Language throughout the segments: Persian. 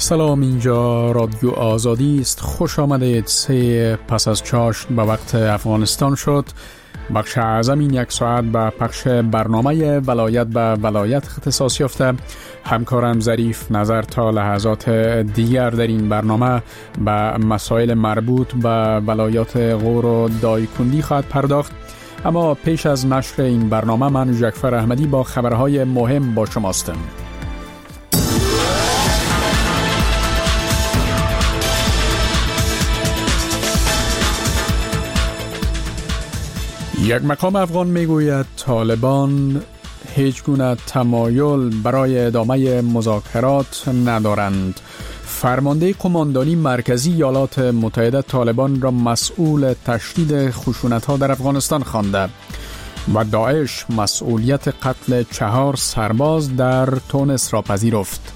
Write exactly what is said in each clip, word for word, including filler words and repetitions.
سلام، اینجا رادیو آزادی است. خوش آمدید. سه پس از چاشت به وقت افغانستان شد. بخش اعظم این یک ساعت به پخش برنامه ولایت به ولایت اختصاص یافته. همکارم ظریف نظر تا لحظات دیگر در این برنامه به مسائل مربوط به ولایات غور و دایکندی خواهد پرداخت. اما پیش از نشر این برنامه من جعفر احمدی با خبرهای مهم با شماستم. یک مقام افغان میگوید طالبان هیچ گونه تمایل برای ادامه مذاکرات ندارند. فرمانده قماندانی مرکزی ایالات متحده طالبان را مسئول تشدید خشونت‌ها در افغانستان خوانده و داعش مسئولیت قتل چهار سرباز در تونس را پذیرفت.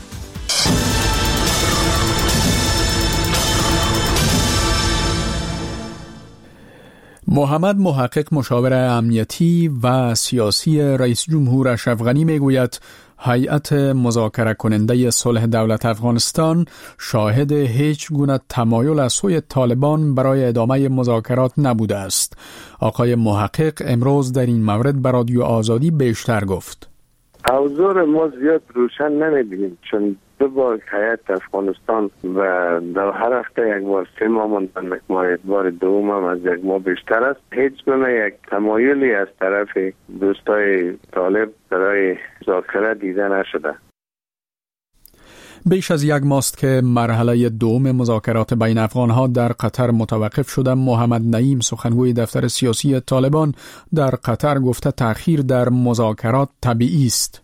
محمد محقق، مشاور امنیتی و سیاسی رئیس جمهور اشرف غنی میگوید هیئت مذاکره کننده صلح دولت افغانستان شاهد هیچ گونه تمایل از سوی طالبان برای ادامه مذاکرات نبوده است. آقای محقق امروز در این مورد به رادیو آزادی بیشتر گفت. اوضاع ما زیاد روشن نمی‌بینیم، چون دو بار هیئت افغانستان و در هر هفته یک بار سه ماه ماندن، بار دوم هم از یک ماه بیشتر است. هیچ گونه یک تمایلی از طرف دوستای طالب برای مذاکره دیده نشده. بیش از یک ماست که مرحله دوم مذاکرات بین افغانها در قطر متوقف شده. محمد نعیم، سخنگوی دفتر سیاسی طالبان در قطر، گفته تأخیر در مذاکرات طبیعی است.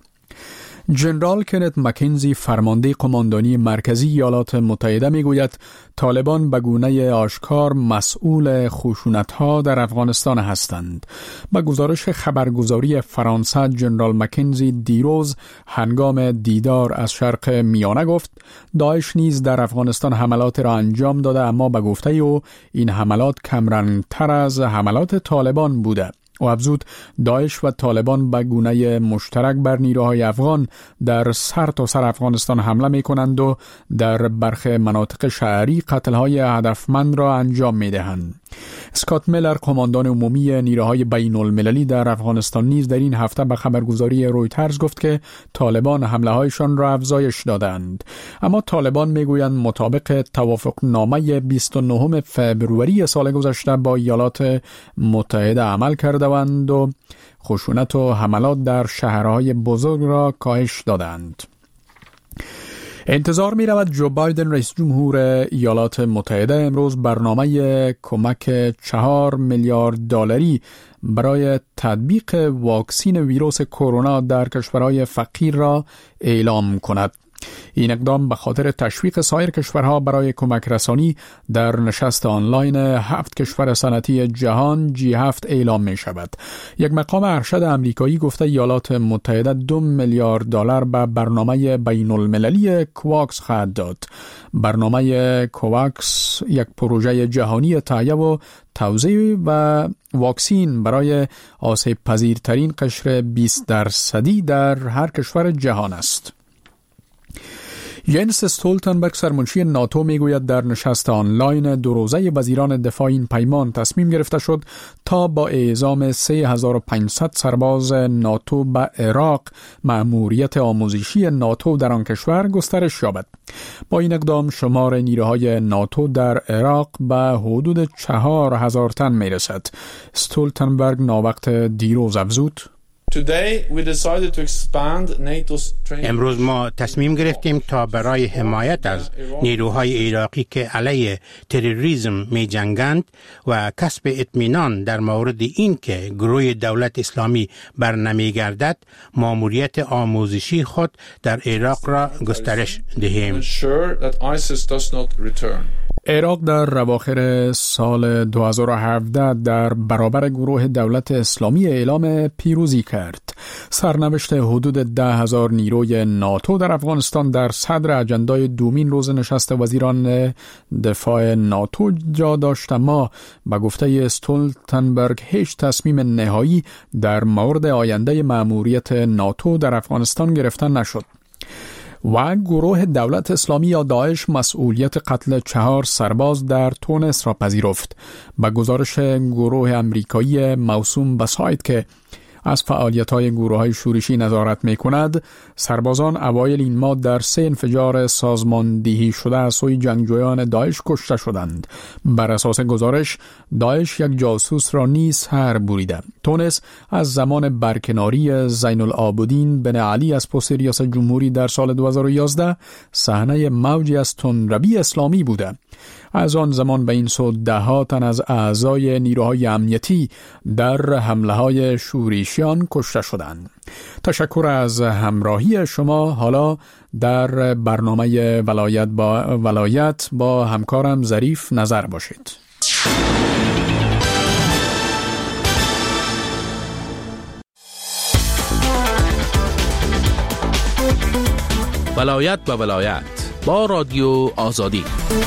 جنرال کنت مکنزی، فرمانده قماندانی مرکزی ایالات متحده، میگوید طالبان به گونه آشکار مسئول خشونت‌ها در افغانستان هستند. با گزارش خبرگزاری فرانسه، جنرال مکنزی دیروز هنگام دیدار از شرق میانه گفت داعش نیز در افغانستان حملات را انجام داده، اما به گفته او این حملات کمرنگ‌تر از حملات طالبان بوده. و افزود داعش و طالبان به گونه مشترک بر نیروهای افغان در سر تا سر افغانستان حمله می کنند و در برخی مناطق شهری قتل‌های هدفمند را انجام می دهند. اسکات میلر، قماندان عمومی نیروهای بین المللی در افغانستان، نیز در این هفته به خبرگزاری رویترز گفت که طالبان حمله هایشان را افزایش دادند. اما طالبان میگویند مطابق توافق نامه بیست و نهم فوریه سال گذشته با ایالات متحده عمل کرده و خشونت و حملات در شهرهای بزرگ را کاهش دادند. انتظار می رود جو بایدن، رئیس جمهور ایالات متحده، امروز برنامه کمک چهار میلیارد دلاری برای تطبیق واکسین ویروس کرونا در کشورهای فقیر را اعلام کند. این اقدام به خاطر تشویق سایر کشورها برای کمک رسانی در نشست آنلاین هفت کشور صنعتی جهان جی هفت اعلام می شود. یک مقام ارشد امریکایی گفته ایالات متحده دو میلیارد دلار به برنامه بین المللی کواکس خواهد داد. برنامه کواکس یک پروژه جهانی تهیه و توزیع و واکسین برای آسیب پذیرترین قشر بیست درصدی در هر کشور جهان است. ینس استولتنبرگ، سرمنشی ناتو، میگوید در نشست آنلاین دو روزه وزیران دفاع این پیمان تصمیم گرفته شد تا با اعزام سه هزار و پانصد سرباز ناتو به عراق مأموریت آموزشی ناتو در آن کشور گسترش یابد. با این اقدام شمار نیروهای ناتو در عراق به حدود چهار هزار تن میرسد. استولتنبرگ ناوقت دیروز افزود امروز ما تصمیم گرفتیم تا برای حمایت از نیروهای عراقی که علیه تروریسم می جنگند و کسب اطمینان در مورد این که گروه دولت اسلامی بر نمی گردد مأموریت آموزشی خود در عراق را گسترش دهیم. عراق در اواخر سال دو هزار و هفده در برابر گروه دولت اسلامی اعلام پیروزی کرد. سرنوشت حدود ده هزار نیروی ناتو در افغانستان در صدر اجندای دومین روز نشست وزیران دفاع ناتو جا داشت، اما به گفته استولتنبرگ هیچ تصمیم نهایی در مورد آینده مأموریت ناتو در افغانستان گرفته نشد. و گروه دولت اسلامی یا داعش مسئولیت قتل چهار سرباز در تونس را پذیرفت. به گزارش گروه امریکایی موسوم به سایت که از فعالیت‌های گروه‌های شورشی نظارت می‌کند، سربازان اوایل این ماه در سه انفجار سازماندهی شده از سوی جنگجویان داعش کشته شدند. بر اساس گزارش، داعش یک جاسوس را نیز سر بریده. تونس از زمان برکناری زین العابدین بن علی از پست ریاست جمهوری در سال دو هزار و یازده صحنه موجی از تندروی اسلامی بوده. از آن زمان به این سو ده ها تن از اعضای نیروهای امنیتی در حمله‌های شورشیان کشته شدند. تشکر از همراهی شما. حالا در برنامه ولایت با ولایت با همکارم ظریف نظر باشید. ولایت با ولایت با رادیو آزادی.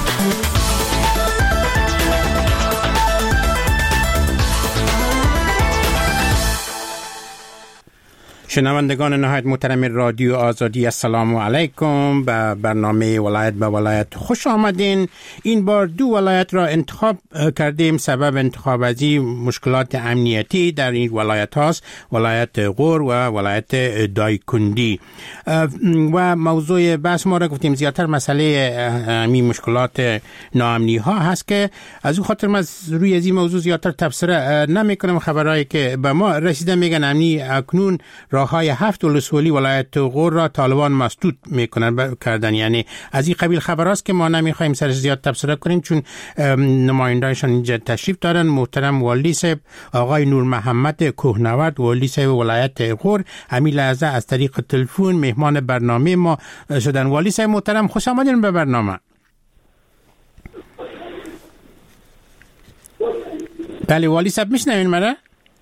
شنوندگان نهایت محترم رادیو آزادی، السلام علیکم. به برنامه ولایت به ولایت خوش آمدین. این بار دو ولایت را انتخاب کردیم. سبب انتخاب از این مشکلات امنیتی در این ولایت هاست، ولایت غور و ولایت دایکندی. و موضوع بحث ما را گفتیم زیادتر مسئله این مشکلات ناامنی ها هست که از اون خاطر من روی از این موضوع زیادتر تبصره نمی کنم. خبرهایی که به ما رسیده میگن امنی اکنون راههای هفت ولسوالی ولایت غور را طالبان مسدود میکنن کردن. یعنی از این قبیل خبراست که ما نمیخوایم سرش زیاد تبصره کنیم چون نمایندهایشان اینجا تشریف دارن. محترم والی صاحب آقای نور محمد کوهنورد والی صاحب ولایت غور همین لحظه از طریق تلفن مهمان برنامه ما شدن. والی صاحب محترم خوش آمدین به برنامه. بله والی صاحب میشنوین مرا؟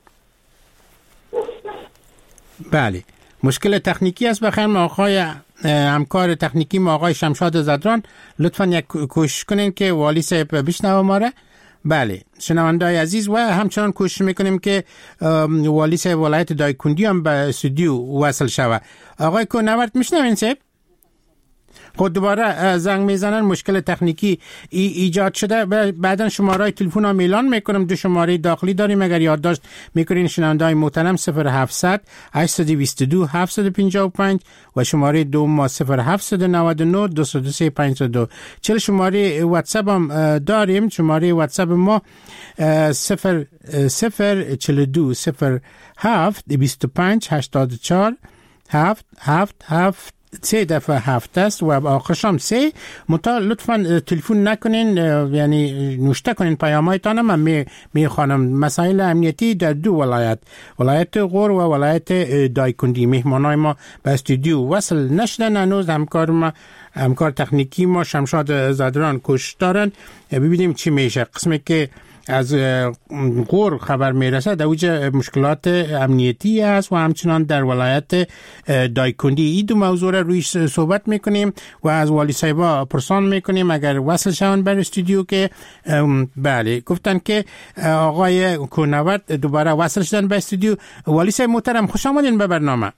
بله، مشکل تکنیکی است. بخیر ما آقای همکار تکنیکی ما آقای شمشاد زدران لطفاً یک کوشش کنین که والی صاحب بشنوه ما را. بله شنونده‌های عزیز، و همچنان کوشش میکنیم که والی صاحب ولایت دایکندی هم به استودیو وصل شوه. آقای کوهنورد میشنوین صاحب؟ خود دوباره زنگ میزنن، مشکل تکنیکی ای ایجاد شده. بعدن شماره تلفن ها میلان میکنم. دو شماره داخلی داریم اگر یادداشت میکنین شنونده های محترم صفر هفتصد هشتصد و بیست و دو هفتصد و پنجاه و پنج و شماره دو ما صفر هفتصد و نود و نه دویست و دو پنجصد و دو. چهل شماره واتساپ هم داریم. شماره واتساپ ما صفر صفر چهل و دو صفر هفت بیست و پنج هشتاد و چهار هفت هفت هفت سه دفعه هفت است و آخرش هم سه. متا لطفاً تلفن نکنین، یعنی نوشته کنین پیامایتان. من می میخوانم مسائل امنیتی در دو ولایت، ولایت غور و ولایت دایکندی. مهمانای ما به استودیو وصل نشدن هنوز. همکار ما همکار تکنیکی ما شمشاد زدران کوشش دارن. ببینیم چی میشه. قسمی که از غور خبر میرسه در اوج مشکلات امنیتی است و همچنان در ولایت دایکندی. این دو موضوع را روی صحبت میکنیم و از والی صاحبا پرسان میکنیم اگر وصل شون بر استودیو که بله گفتن که آقای کوهنورد دوباره وصل شدن به استودیو. والی صاحب محترم خوش آمدین به برنامه.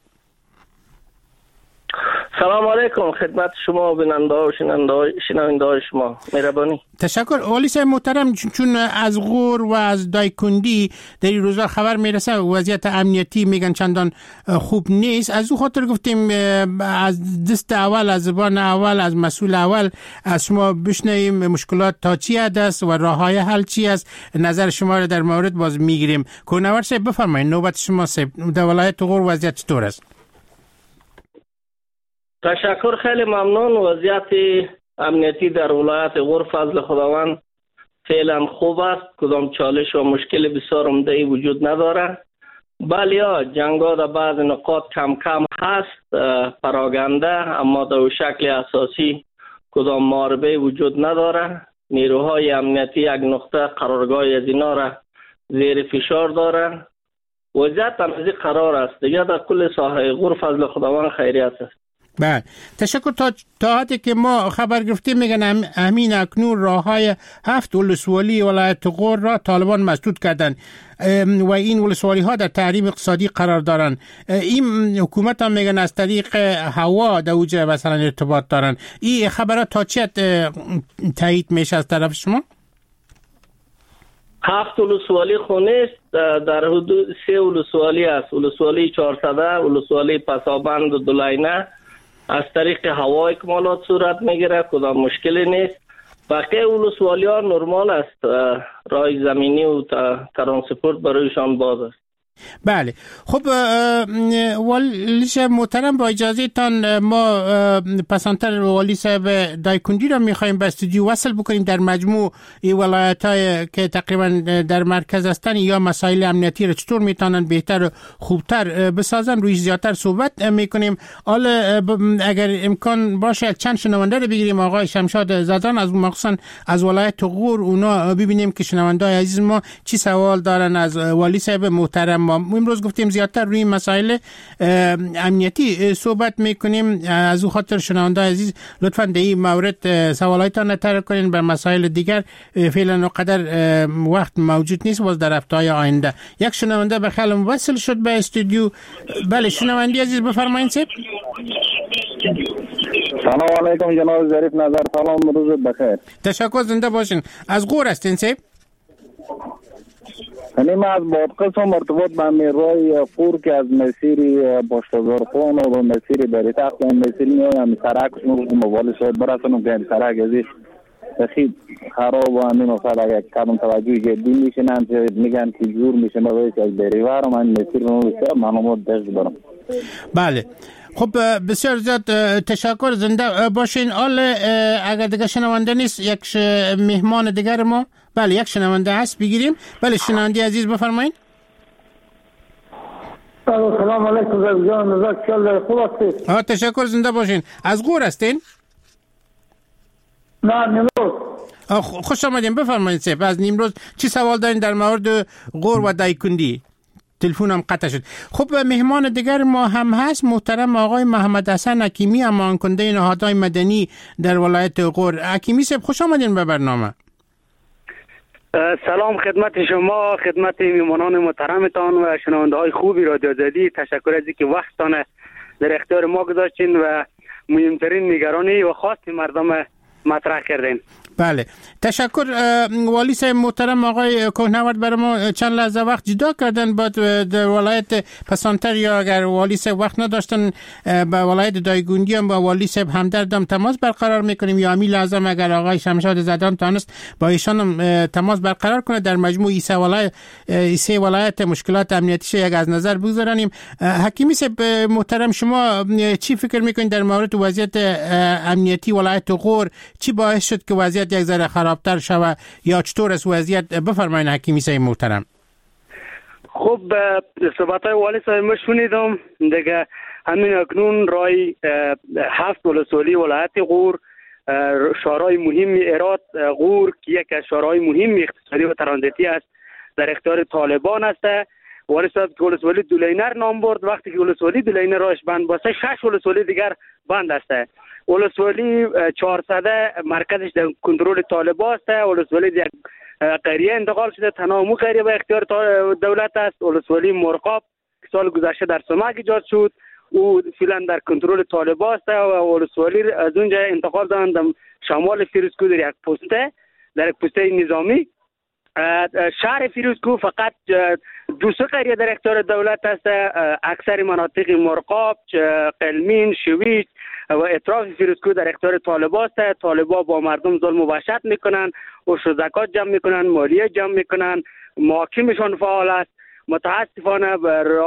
سلام علیکم خدمت شما بیننده و شنونده شما. مهربانی. تشکر والی صاحب محترم. چون از غور و از دایکندی در این روزا خبر میرسه وضعیت امنیتی میگن چندان خوب نیست، از اون خاطر گفتیم از دست اول، از زبان اول، از مسئول اول از شما بشنویم مشکلات تا چی حد است و راههای حل چی است. نظر شما رو در مورد باز میگیریم. کوهنورد صاحب بفرمایید، نوبت شما صاحب. در ولایت غور وضعیت چطور است؟ تشکر، خیلی ممنون. وضعیت امنیتی در ولایت غور فضل خداوند فعلا خوب است. کدام چالش و مشکل بسیار عمده وجود نداره. بله جنگا در بعض نقاط کم کم هست پراگنده، اما در شکل اساسی کدام محاربه وجود نداره. نیروهای امنیتی یک نقطه قرارگاه از اینا را زیر فشار داره. وضعیت تنظیم قرار است دیگه. در کل ساحه غور فضل خداوند خیریت است. بله تشکر. تا تا حدی که ما خبر گرفتیم میگن همین اکنون راههای هفت ولسوالی ولایت غور را طالبان مسدود کردن و این ولسوالی ها در تحریم اقتصادی قرار دارن. این حکومت هم میگن از طریق هوا در اوجه مثلا ارتباط دارن. این خبرات تا چه تایید میشه از طرف شما؟ هفت ولسوالی خونیست، در حدود سه ولسوالی است. ولسوالی چهارصده، ولسوالی پسابند و دولینه از طریق هوا اکمالات صورت میگیره، کدام مشکلی نیست. بقیه ولسوالی ها نرمال است، راه زمینی و ترانسپورت برایشان باز است. بله خب والی صاحب محترم، با اجازه تان ما پسانتر والی صاحب دایکندی را میخوایم به استودیو وصل بکنیم. در مجموع این ولایت های که تقریبا در مرکز هستن یا مسائل امنیتی را چطور میتونن بهتر و خوبتر بسازن روی زیادتر صحبت میکنیم. حالا اگر امکان باشه چند شنونده رو بگیریم. آقای شمشاد زدان از مخصوصا از ولایت غور، اونا ببینیم که شنونده های عزیز ما چی سوال دارن از والی صاحب محترم. ما امروز گفتیم زیادتر روی مسائل امنیتی صحبت میکنیم. از او خاطر شنونده عزیز لطفاً در این مورد سوالایتان نطرح کنین. بر مسائل دیگر فعلا قدر وقت موجود نیست، باز در هفته‌های آینده. یک شنونده به خیال وصل شد به استودیو. بله شنونده عزیز بفرمایید. سب سلام علیکم جناب ظریف نظر، سلام، روز بخیر. تشکر، زنده باشین. از غور هستین سب؟ یعنی ما از بادقس هم ارتباط به میرای پور که از مسیر باشتازارخان و مسیر بریتخت و مسیر میایم سرک موبایل شاید برسونم که سرک ازی خیلی خراب و همین اصلا اگر کدام توجه جدی میشنن میگن که جور میشه ما از بریوار و من مسیر رو معلومات داشت برم. بله خب بسیار زیاد تشکر، زنده باشین. حال اگر دیگه شنونده نیست یک مهمان دیگر ما، بله یک شنونده هست بگیریم. بله شنونده عزیز بفرمایید. سلام علیکم جان، نزاک خوب هستید؟ ها تشکر، زنده باشین. از غور هستین؟ نه نیمروز. خوش آمدین، بفرمایید سیب. از نیمروز چی سوال دارین در مورد غور و دایکندی؟ تلفنم قطع شد. خب مهمان دیگر ما هم هست، محترم آقای محمد حسن حکیمی، امان کننده نهادهای مدنی در ولایت غور. حکیمی صاحب خوش آمدین به برنامه. سلام خدمت شما، خدمت میهمانان محترمتان و شنونده های خوبی رادیو آزادی. تشکر از اینکه وقتتان در اختیار ما گذاشتین و مهمترین نگرانی و خواست مردم مطرح کردین. بله تشکر. والی صاحب محترم آقای کوهنورد برای ما چند لحظه وقت جدا کردن با در ولایت پسانتر، یا اگر والی صاحب وقت نداشتن با ولایت دایگوندی هم با والی صاحب همدردم تماس برقرار میکنیم، یا امی لازم اگر آقای شمشاد زدان تانست با ایشان هم تماس برقرار کنه. در مجموع ایسه ولایت ایسه ولایت مشکلات امنیتیش یک از نظر بگذاریم. حکیمی صاحب محترم شما چی فکر میکنید در مورد وضعیت امنیتی ولایت غور؟ چی باعث شد که وضعیت یک ذره خرابتر شوه یا چطور است وضعیت؟ بفرمایید حکیمی صاحب محترم. خب صحبت های والی صاحب ما شنیدم دیگه. همین اکنون رای هفت ولسوالی ولایت غور، شورای مهم ایراد غور که یک از شورای مهم اقتصادی و ترانزیتی است در اختیار طالبان است. والی صاحب که ولسوالی دولینر نام برد، وقتی که ولسوالی دولینر راش بند باشه شش ولسوالی دیگر بند است. ولسوالی چهارصده مرکزش در کنترل طالبان است. ولسوالی یک قریه انتقال شده، تنها مو قریه به اختیار دولت است. ولسوالی مرغاب که سال گذشته در سمک ایجاد شد او فعلا در کنترل طالبان است و ولسوالی از اونجا انتقال دادند شمال فیروزکو در یک پسته در یک پسته نظامی. شهر فیروزکو فقط دو سه قریه در اختیار دولت است. اکثر مناطق مرغاب، قلمین، شویچ و اطراف فیروزکو در اختیار طالبان است. طالبان با مردم ظلم و وحشت میکنن، عشر زکات جمع میکنن، مالیه جمع میکنن، محاکمشان فعال است. متاسفانه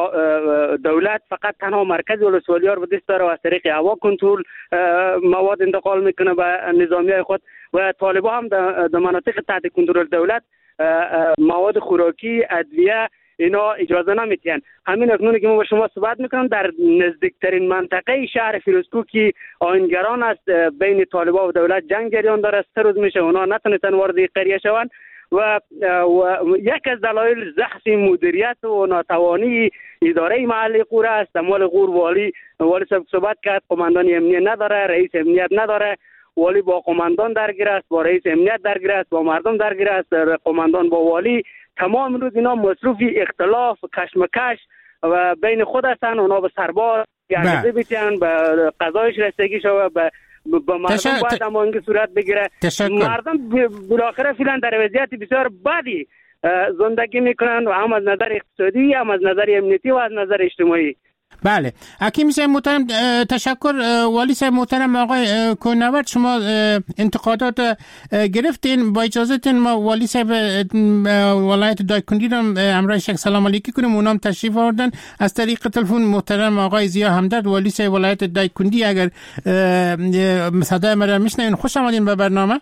دولت فقط تنها مرکز ولسوالی ها رو به دست داره و از طریق هوا کنترل مواد انتقال میکنه به نظامی خود و طالبان هم در مناطق تحت کنترل دولت مواد خوراکی، ادویه اینا اجازه نمیتین. همین اکنون که ما با شما صحبت میکنم در نزدیکترین منطقه شهر فیروزکو که آیینگران است بین طالبان و دولت جنگ جریان داره، سه روز میشه اونا نتونستن وارد قریه شوند و, و یک از دلایل ضعف مدیریت و ناتوانی اداره محلی قور است. مال قور والی والی صحبت کرد، قماندان امنیت نداره، رئیس امنیت نداره. والی با قماندان درگیر است، با رئیس امنیت درگیر است، با مردم درگیر است، قماندان با والی. تمام روز اینا مصروف اختلاف کشمکش و بین خود هستند. اونا به سرباز یعنی بیتن به قضایش رسیدگی شود، به با مردم باید امانگی صورت بگیره. تشکر. مردم بالاخره فعلا در وضعیت بسیار بدی زندگی میکنن و هم از نظر اقتصادی، هم از نظر امنیتی و از نظر اجتماعی. بله، حکیم صاحب محترم تشکر. والی صاحب محترم، آقای کوهنورد، شما انتقادات گرفتین. با اجازهتون ما والی صاحب ولایت دایکنډي رو همراه شک سلام علیکی کنیم. اونام تشریف آوردن از طریق تلفن. محترم آقای ضیا همدرد، والی صاحب ولایت دایکنډي، اگر صدای ما میشنوین، خوش آمدین به برنامه.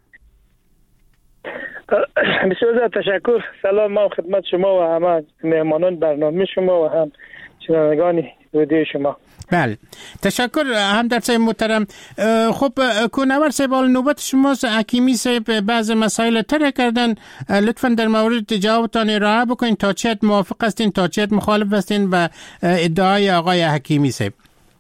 بسیار تشکر. سلام ما خدمت شما و همه مهمانان برنامه شما و هم شنوندگان رادیو شما. بله، تشکر همدرد صاحب محترم. خب کوهنورد صاحب، نوبت شماست. حکیمی صاحب بعض مسائل طرح کردن، لطفا در مورد جوابتان ارائه بکنین تا چه موافق هستین تا چه مخالف هستین و ادعای آقای حکیمی صاحب.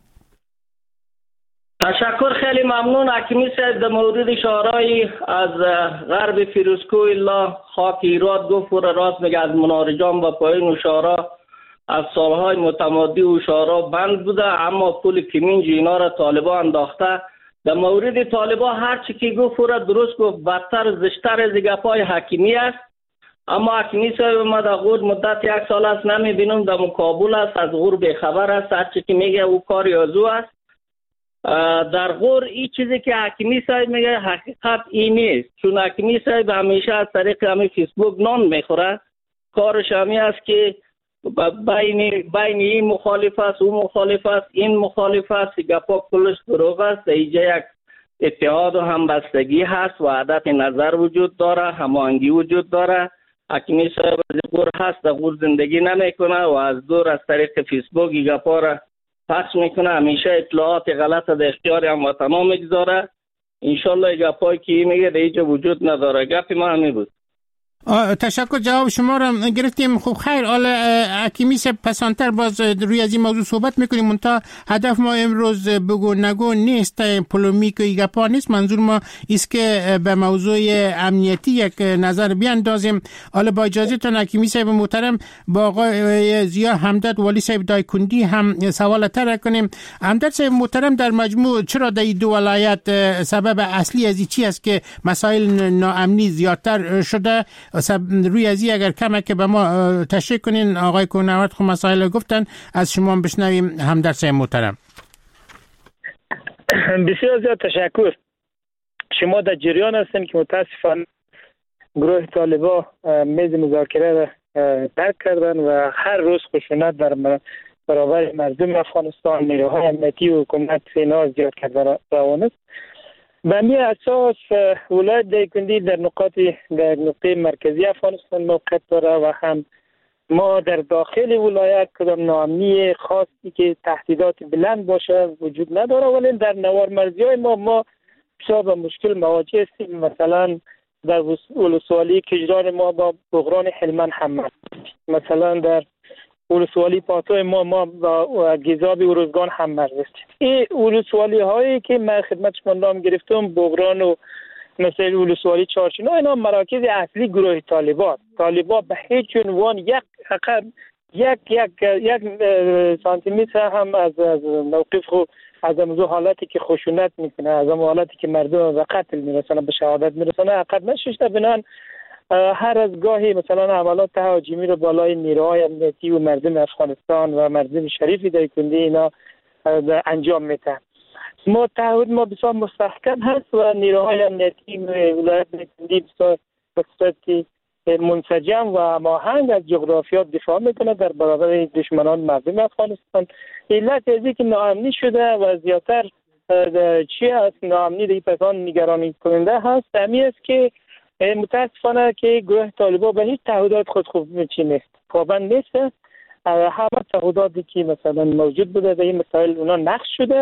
تشکر، خیلی ممنون. حکیمی صاحب در مورد شعارهای از غرب فیروزکوه الا خاک ایراد گفت و راست میگه. از منارجان و پایین و شعارها از سالهای متمادی و شعارها بند بوده، اما پول کمینج اینا را طالبان انداخته. در مورد طالبان هر چی که گفت را درست گفت، بدتر زشتر از گپای حکیمی است. اما حکیمی صاحب ما در غور مدت یک سال است نمیبینم، در مقابل است، از غور بیخبر است. هر چی که میگه او کار یازو است. در غور این چیزی که حکیمی صاحب میگه حقیقت این نیست، چون حکیمی صاحب همیشه از طریق همین فیسبوک نان میخوره. کارش همین است که بین بین این مخالف است، اون مخالف است، این مخالف است، گپا کلش دروغ است. اینجا یک اتحاد و همبستگی هست، وحدت نظر وجود داره، هماهنگی وجود داره. حکیمی صاحب از غور هست، در غور زندگی نمیکنه و از دور از طریق فیسبوک گپا را پخش میکنه. همیشه اطلاعات غلط در اختیار هموطنان میگذاره. انشالله گپایی که میگه در اینجا وجود نداره. گپ ما همین بود. تشکر، جواب شما را گرفتیم. خب خیر، حالا حکیمی صاحب پسانتر باز روی از این موضوع صحبت میکنیم. منتها هدف ما امروز بگو نگو نیست، پولومیک و گپا نیست. منظور ما است که به موضوع امنیتی یک نظر بیاندازیم. حالا با اجازهتون حکیمی صاحب محترم با آقای ضیا همدرد والی صاحب دایکنډي هم سوال طرح کنیم. همدرد صاحب محترم، در مجموع چرا در این دو ولایت سبب اصلی از این چی است که مسائل ناامنی زیادتر شده؟ روی ازی اگر کمه که به ما تشریح کنین. آقای کوهنورد خب مسائل گفتن، از شما بشنویم. همدرد صاحب محترم. بسیار زیاد تشکر. شما در جریان هستین که متاسفانه گروه طالبان میز مذاکره را ترک کردن و هر روز خشونت در برابر مردم افغانستان، نیروهای امنیتی و حکومت اینا زیاد کرده روان است. به همین اساس ولایت دایکنډي در نقاط در نقطه مرکزی افغانستان موقعیت داره و هم ما در داخل ولایت کدام ناامنی خاصی که تهدیدات بلند باشه وجود نداره، ولی در نوار مرزی های ما ما بسیار به مشکل مواجه هستیم. مثلا در ولسوالی کجران ما با بحران هلمند هم، مثلا در ولسوالی پاتو ما ما با گیزاب و روزگان هم مرز است. این ولسوالی هایی که من خدمت شما نام گرفتم، بغران و مثل ولسوالی چارچینو، اینا مراکز اصلی گروه طالبان. طالبان به هیچ عنوان یک عقب یک یک یک سانتی متر هم از از موقف خو از موضوع حالتی که خشونت میکنه، از حالتی که مردم به قتل میرسونه، به شهادت میرسونه عقب نشسته. بنان هر از گاهی مثلا حملات تهاجمی رو بالای نیروهای امنیتی و مردم افغانستان و مردم شریف دایکنډي اینا انجام میده. ما تعهد ما بسیار مستحکم هست و نیروهای امنیتی ولایت دایکنډي بسیار به صورت منسجم و هماهنگ از جغرافیات دفاع میکنه در برابر دشمنان مردم افغانستان. علت از اینکه ناامنی شده و زیادتر چی هست ناامنی در این پسان نگرانی کننده هست، همین است که متاسفانه که گروه طالبان به هیچ تعهدات خود خوب چی نیست، پابند نیست. همه تعهداتی که مثلا موجود بوده در این مسائل اونا نقض شده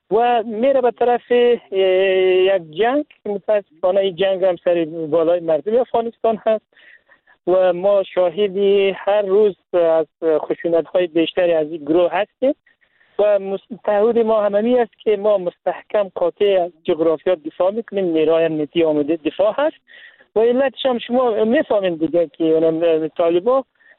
و میره به طرف یک جنگ. متاسفانه این جنگ هم سر بالای مردم افغانستان هست و ما شاهدی هر روز از خشونت‌های بیشتری از این گروه هستیم و تعهد ما هممی است که ما مستحکم قاطع از جغرافیا دفاع میکنیم. نیروهای امنیتی آماده دفاع هست و علتش هم شما میفهمین دیگه که طالبان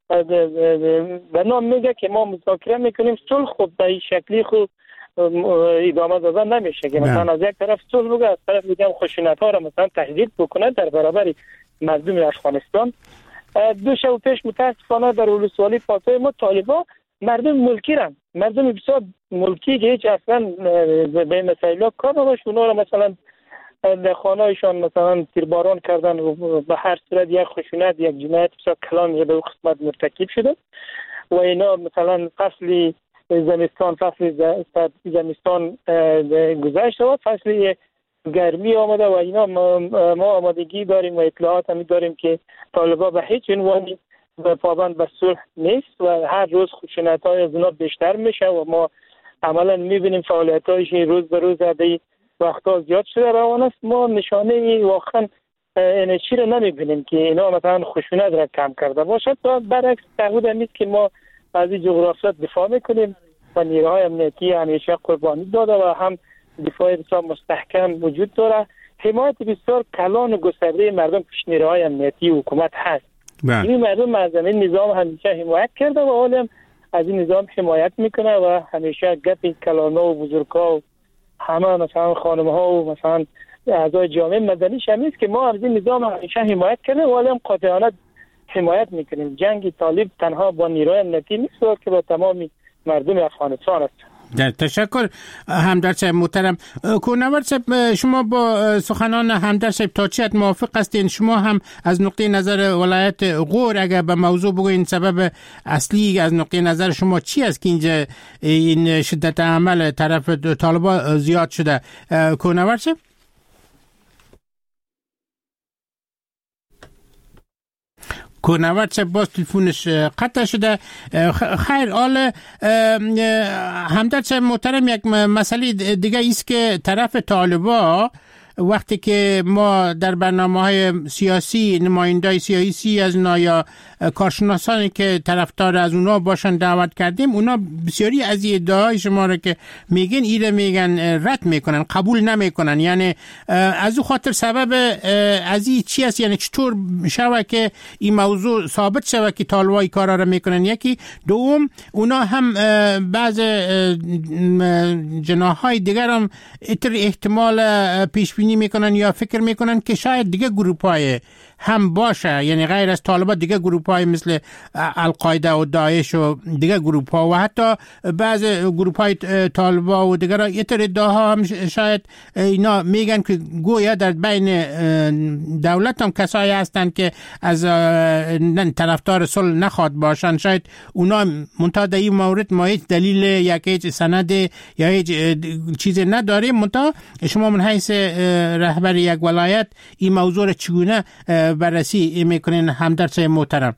به نام میگه که ما مذاکره میکنیم، صلح خود به این شکلی خود ادامه دادن نمیشه که مثلا از یک طرف صلح بگه، از طرف دیگه خشونت ها را مثلا تهدید بکنه در برابر مردم افغانستان. دو شب پیش متاسفانه در ولسوالی پاتوی ما طالبان مردم ملکی رن، مردم بسیار ملکی که هیچ اصلا به مسائل کار نداشت، اونا را مثلا در خانه‌شان مثلا تیرباران کردن و به هر صورت یک خشونت یک جنایت بسیار کلان به قسمت مرتکب شدن و اینا مثلا فصل زمستان فصل زمستان گذشته و فصل گرمی آمده و اینا ما آمادگی داریم و اطلاعات هم داریم که طالبان به هیچ عنوان پابند به صلح نیست و هر روز خشونت‌های از اونا بیشتر میشه و ما عملا میبینیم فعالیت‌هایش روز به روز عدی وقتا زیاد شده روان است. ما نشانه واقعا این چی رو نمیبینیم که اینا مثلا خشونت را کم کرده باشد و برعکس تعهد نیست که ما از این جغرافیات دفاع میکنیم و نیروهای امنیتی همیشه قربانی داده و هم دفاع بسیار مستحکم وجود داره. حمایت بسیار کلان و گسترده مردم پیش نیروهای امنیتی و حکومت هست. این مردم از این نظام همیشه حمایت کرده و حالا هم از این نظام حمایت میکنه و همیشه گپ کلانا و بزرگا و همه مثلا خانم ها و مثلا اعضای جامعه مدنی شمیست که ما از این نظام همیشه حمایت کردیم و حالا هم قاطعانه حمایت میکنیم. جنگ طالب تنها با نیروی امنیتی نیست که با تمام مردم افغانستان است. در تشکر همدرد صاحب محترم. کوهنورد صاحب، شما با سخنان همدرد صاحب تا چه حد موافق هستین؟ شما هم از نقطه نظر ولایت غور اگر به موضوع بگوین سبب اصلی از نقطه نظر شما چی است که اینجا این شدت عمل طرف طالبان زیاد شده؟ کوهنورد صاحب کوهنورد صاحب باز تلفونش قطع شده. خیر، حال همدرد صاحب محترم، یک مسئله دیگه ایست که طرف طالبان وقتی که ما در برنامه‌های سیاسی نمایندای سیاسی از اونا یا کارشناسانی که طرفدار از اونا باشن دعوت کردیم، اونا بسیاری از ادعای شما رو که میگن ایره میگن رد میکنن، قبول نمیکنن. یعنی از او خاطر سبب از این چی است؟ یعنی چطور شوه که این موضوع ثابت شوه که طالبای کارا رو میکنن؟ یکی. دوم، اونا هم بعض جناحهای دیگر هم احتمال پیش بینی میکنن یا فکر میکنن که شاید دیگه گروپ‌های هم باشه، یعنی غیر از طالبان دیگه گروپ‌های مثل القاعده و داعش و دیگه گروپ‌ها و حتی بعض گروپ‌های طالبان و دیگر یه تر ادعاها هم شاید اینا میگن که گویا در بین دولت هم کسایی هستن که از طرفدار صلح نخواد باشن. شاید اونا منتها در این مورد ما هیچ دلیل یا هیچ سند یا هیچ چیز نداریم. منتها شما من حیث رهبر یک ولایت این موضوع رو چگونه بررسی میکنین همدرد صاحب محترم؟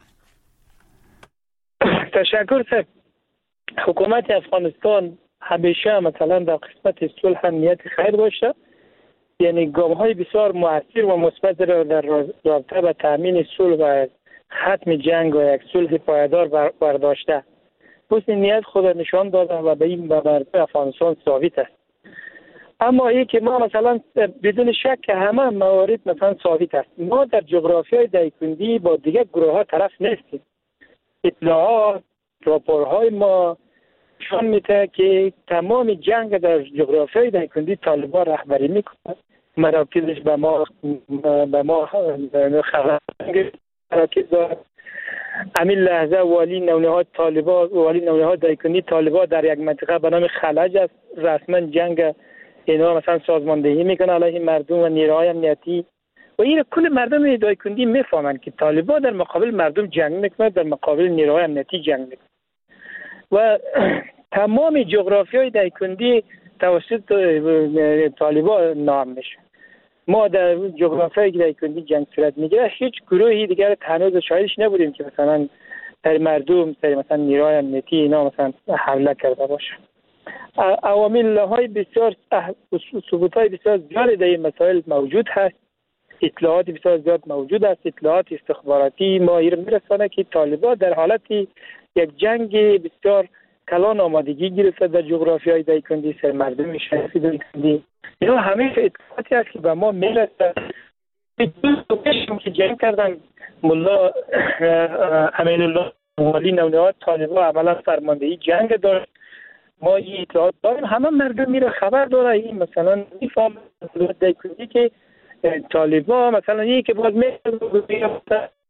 تشکر صاحب. حکومت افغانستان همیشه مثلا در قسمت صلح نیت خیر داشته، یعنی گام های بسیار مؤثر و مثبت را در رابطه با تامین صلح و ختم جنگ و یک صلح پایدار برداشته. حسن نیت خود نشان داده و به این مردم افغانستان ثابت است. اما این که ما مثلا بدون شک که همه موارد مثلا ثابت است، ما در جغرافیای دایکندی با دیگه گروه ها طرف نیستیم. اطلاعات راپورهای ما نشان میده که تمام جنگ در جغرافیای دایکندی طالبان رهبری میکنه، مراکزش به ما به ما خبر مراکز دارد. همین لحظه والی نونهاد طالبان والی نونهاد دایکندی طالبان در یک منطقه به نام خلج است، رسما جنگ اینا مثلا سازماندهی میکنه علیه مردم و نیروهای امنیتی و این کل مردم دایکندی میفهمن که طالبان در مقابل مردم جنگ میکنه، در مقابل نیروهای امنیتی جنگ میکنه و تمام جغرافیای دایکندی توسط طالبان نام میشه. ما در جغرافیای دایکندی جنگ صورت میگیره، هیچ گروهی دیگر هنوز شاهدش نبودیم که مثلا در مردم در مثلا نیروهای امنیتی اینا مثلا حمله کرده باشه. عوامل های بسیار ثبوت های بسیار زیادی در این مسائل موجود هست. اطلاعات بسیار زیاد موجود است. اطلاعات استخباراتی ما این میرسانه که طالبان در حالت یک جنگ بسیار کلان آمادگی گرفته در جغرافی های دایکندی، سر مردم شریفی دایکندی. اینا همه اطلاعاتی است که به ما میرسه. دوستوشم که جنگ کردن ملا امین الله والی نونوات طالبان عملا فرماندهی جنگ داشت. ما این اطلاعات داریم، همه مردم میره خبر داره. این مثلا میفهم دایکندی که طالبان مثلا یکی که باز میگه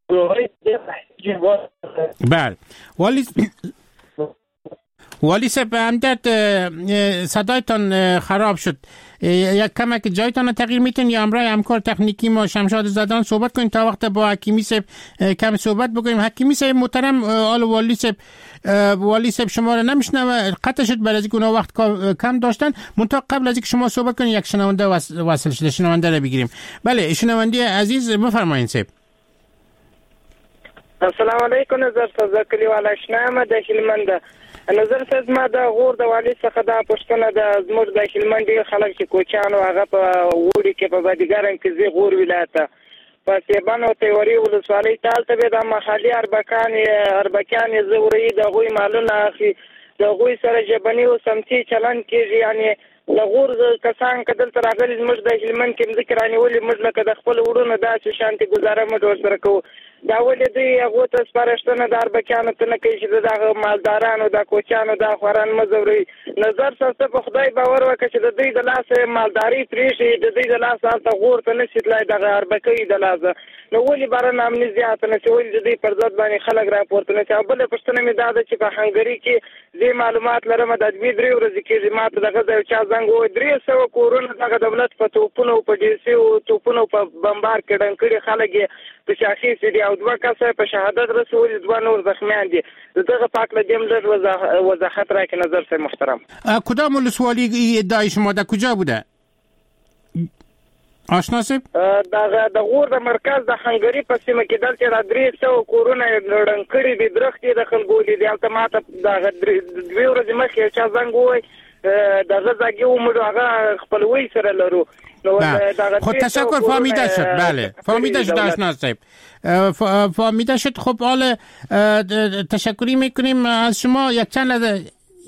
بله والی والی صاحب همدرد صدایتان خراب شد، یک کمک جایتان تغییر میتون یا امرای همکار تکنیکی ما شمشاد زدان صحبت کنیم تا وقت با حکیمی صاحب کم صحبت بکنیم. حکیمی صاحب محترم، آل والی صاحب والی صاحب شما را نمیشنوه، قطع شد برای اینکه اونا وقت کم داشتن. منتها قبل از اینکه شما صحبت کنید یک شنونده وصل شده، شنونده را بگیریم. بله شنونده عزیز بفرمایید صاحب. السلام علیکم. نظر تازه کلیواله شنامه د هلمند. نظر سز ما د غور د والی څخه د پښتنه د زموږ د هلمند خلک چې کوچانو هغه په وړي کې په بدګرن کې زی غور ولایت په سیبانو تیوري ولسوالۍ تال ته د محلي اربکان اربکان زوري د غوي مالونه اخلي، د غوي سره جبني او سمتي چلن کېږي. یعنی لغور کسان کدل تر هغه زموږ د هلمند کې ذکر اني ولې موږ لکه د خپل وړونو داسې شانتي گزاره مو ور سره کوو. دا ولې دوی هغه ته سپارښتنه د اربکانو ته نه کوي چې دغه مالدارانو د کوچانو د خوران مزوري. نظر سره په خدای باور وکړي چې د دوی د لاس مالداري پریشي، د دوی د لاس ته غور ته نشي تلای دغه اربکې د لاس نو ولې بارنه امنیت زیات نه شي، ولې د دې پر ضد باندې خلک راپورته نه شي. بل پښتنه مې دا ده چې په هنګري کې زی معلومات لرم د دې درې ورځې کې ماته دغه ځای چا زنګ و درې سو کورونه دغه دولت په توپونو په ډي سي او توپونو په بمبار کې ډنګړي خلک په شاخي سي او دوه کسه په شهادت رسول، دوه نور زخمیان دي. دغه پاک لدیم در وضاحت را که نظر سه محترم. کدام ولسوالی ادعای شما در کجا بوده؟ آشنا صاحب؟ د غور د مرکز د هنګري په سیمه کې دلته را درې سو کورونه ډنګ کړي دي، درختې د خلکو دي. دلته ماته د دوی ورځې مخکې چا زنګ وای دغه ځای ومو هغه خپلوي سره لرو. خب تشکر، فهمیده شد. بله فهمیده شد آشنا صاحب، فهمیده شد. خب حالا تشکری میکنیم از شما. یک چند لحظه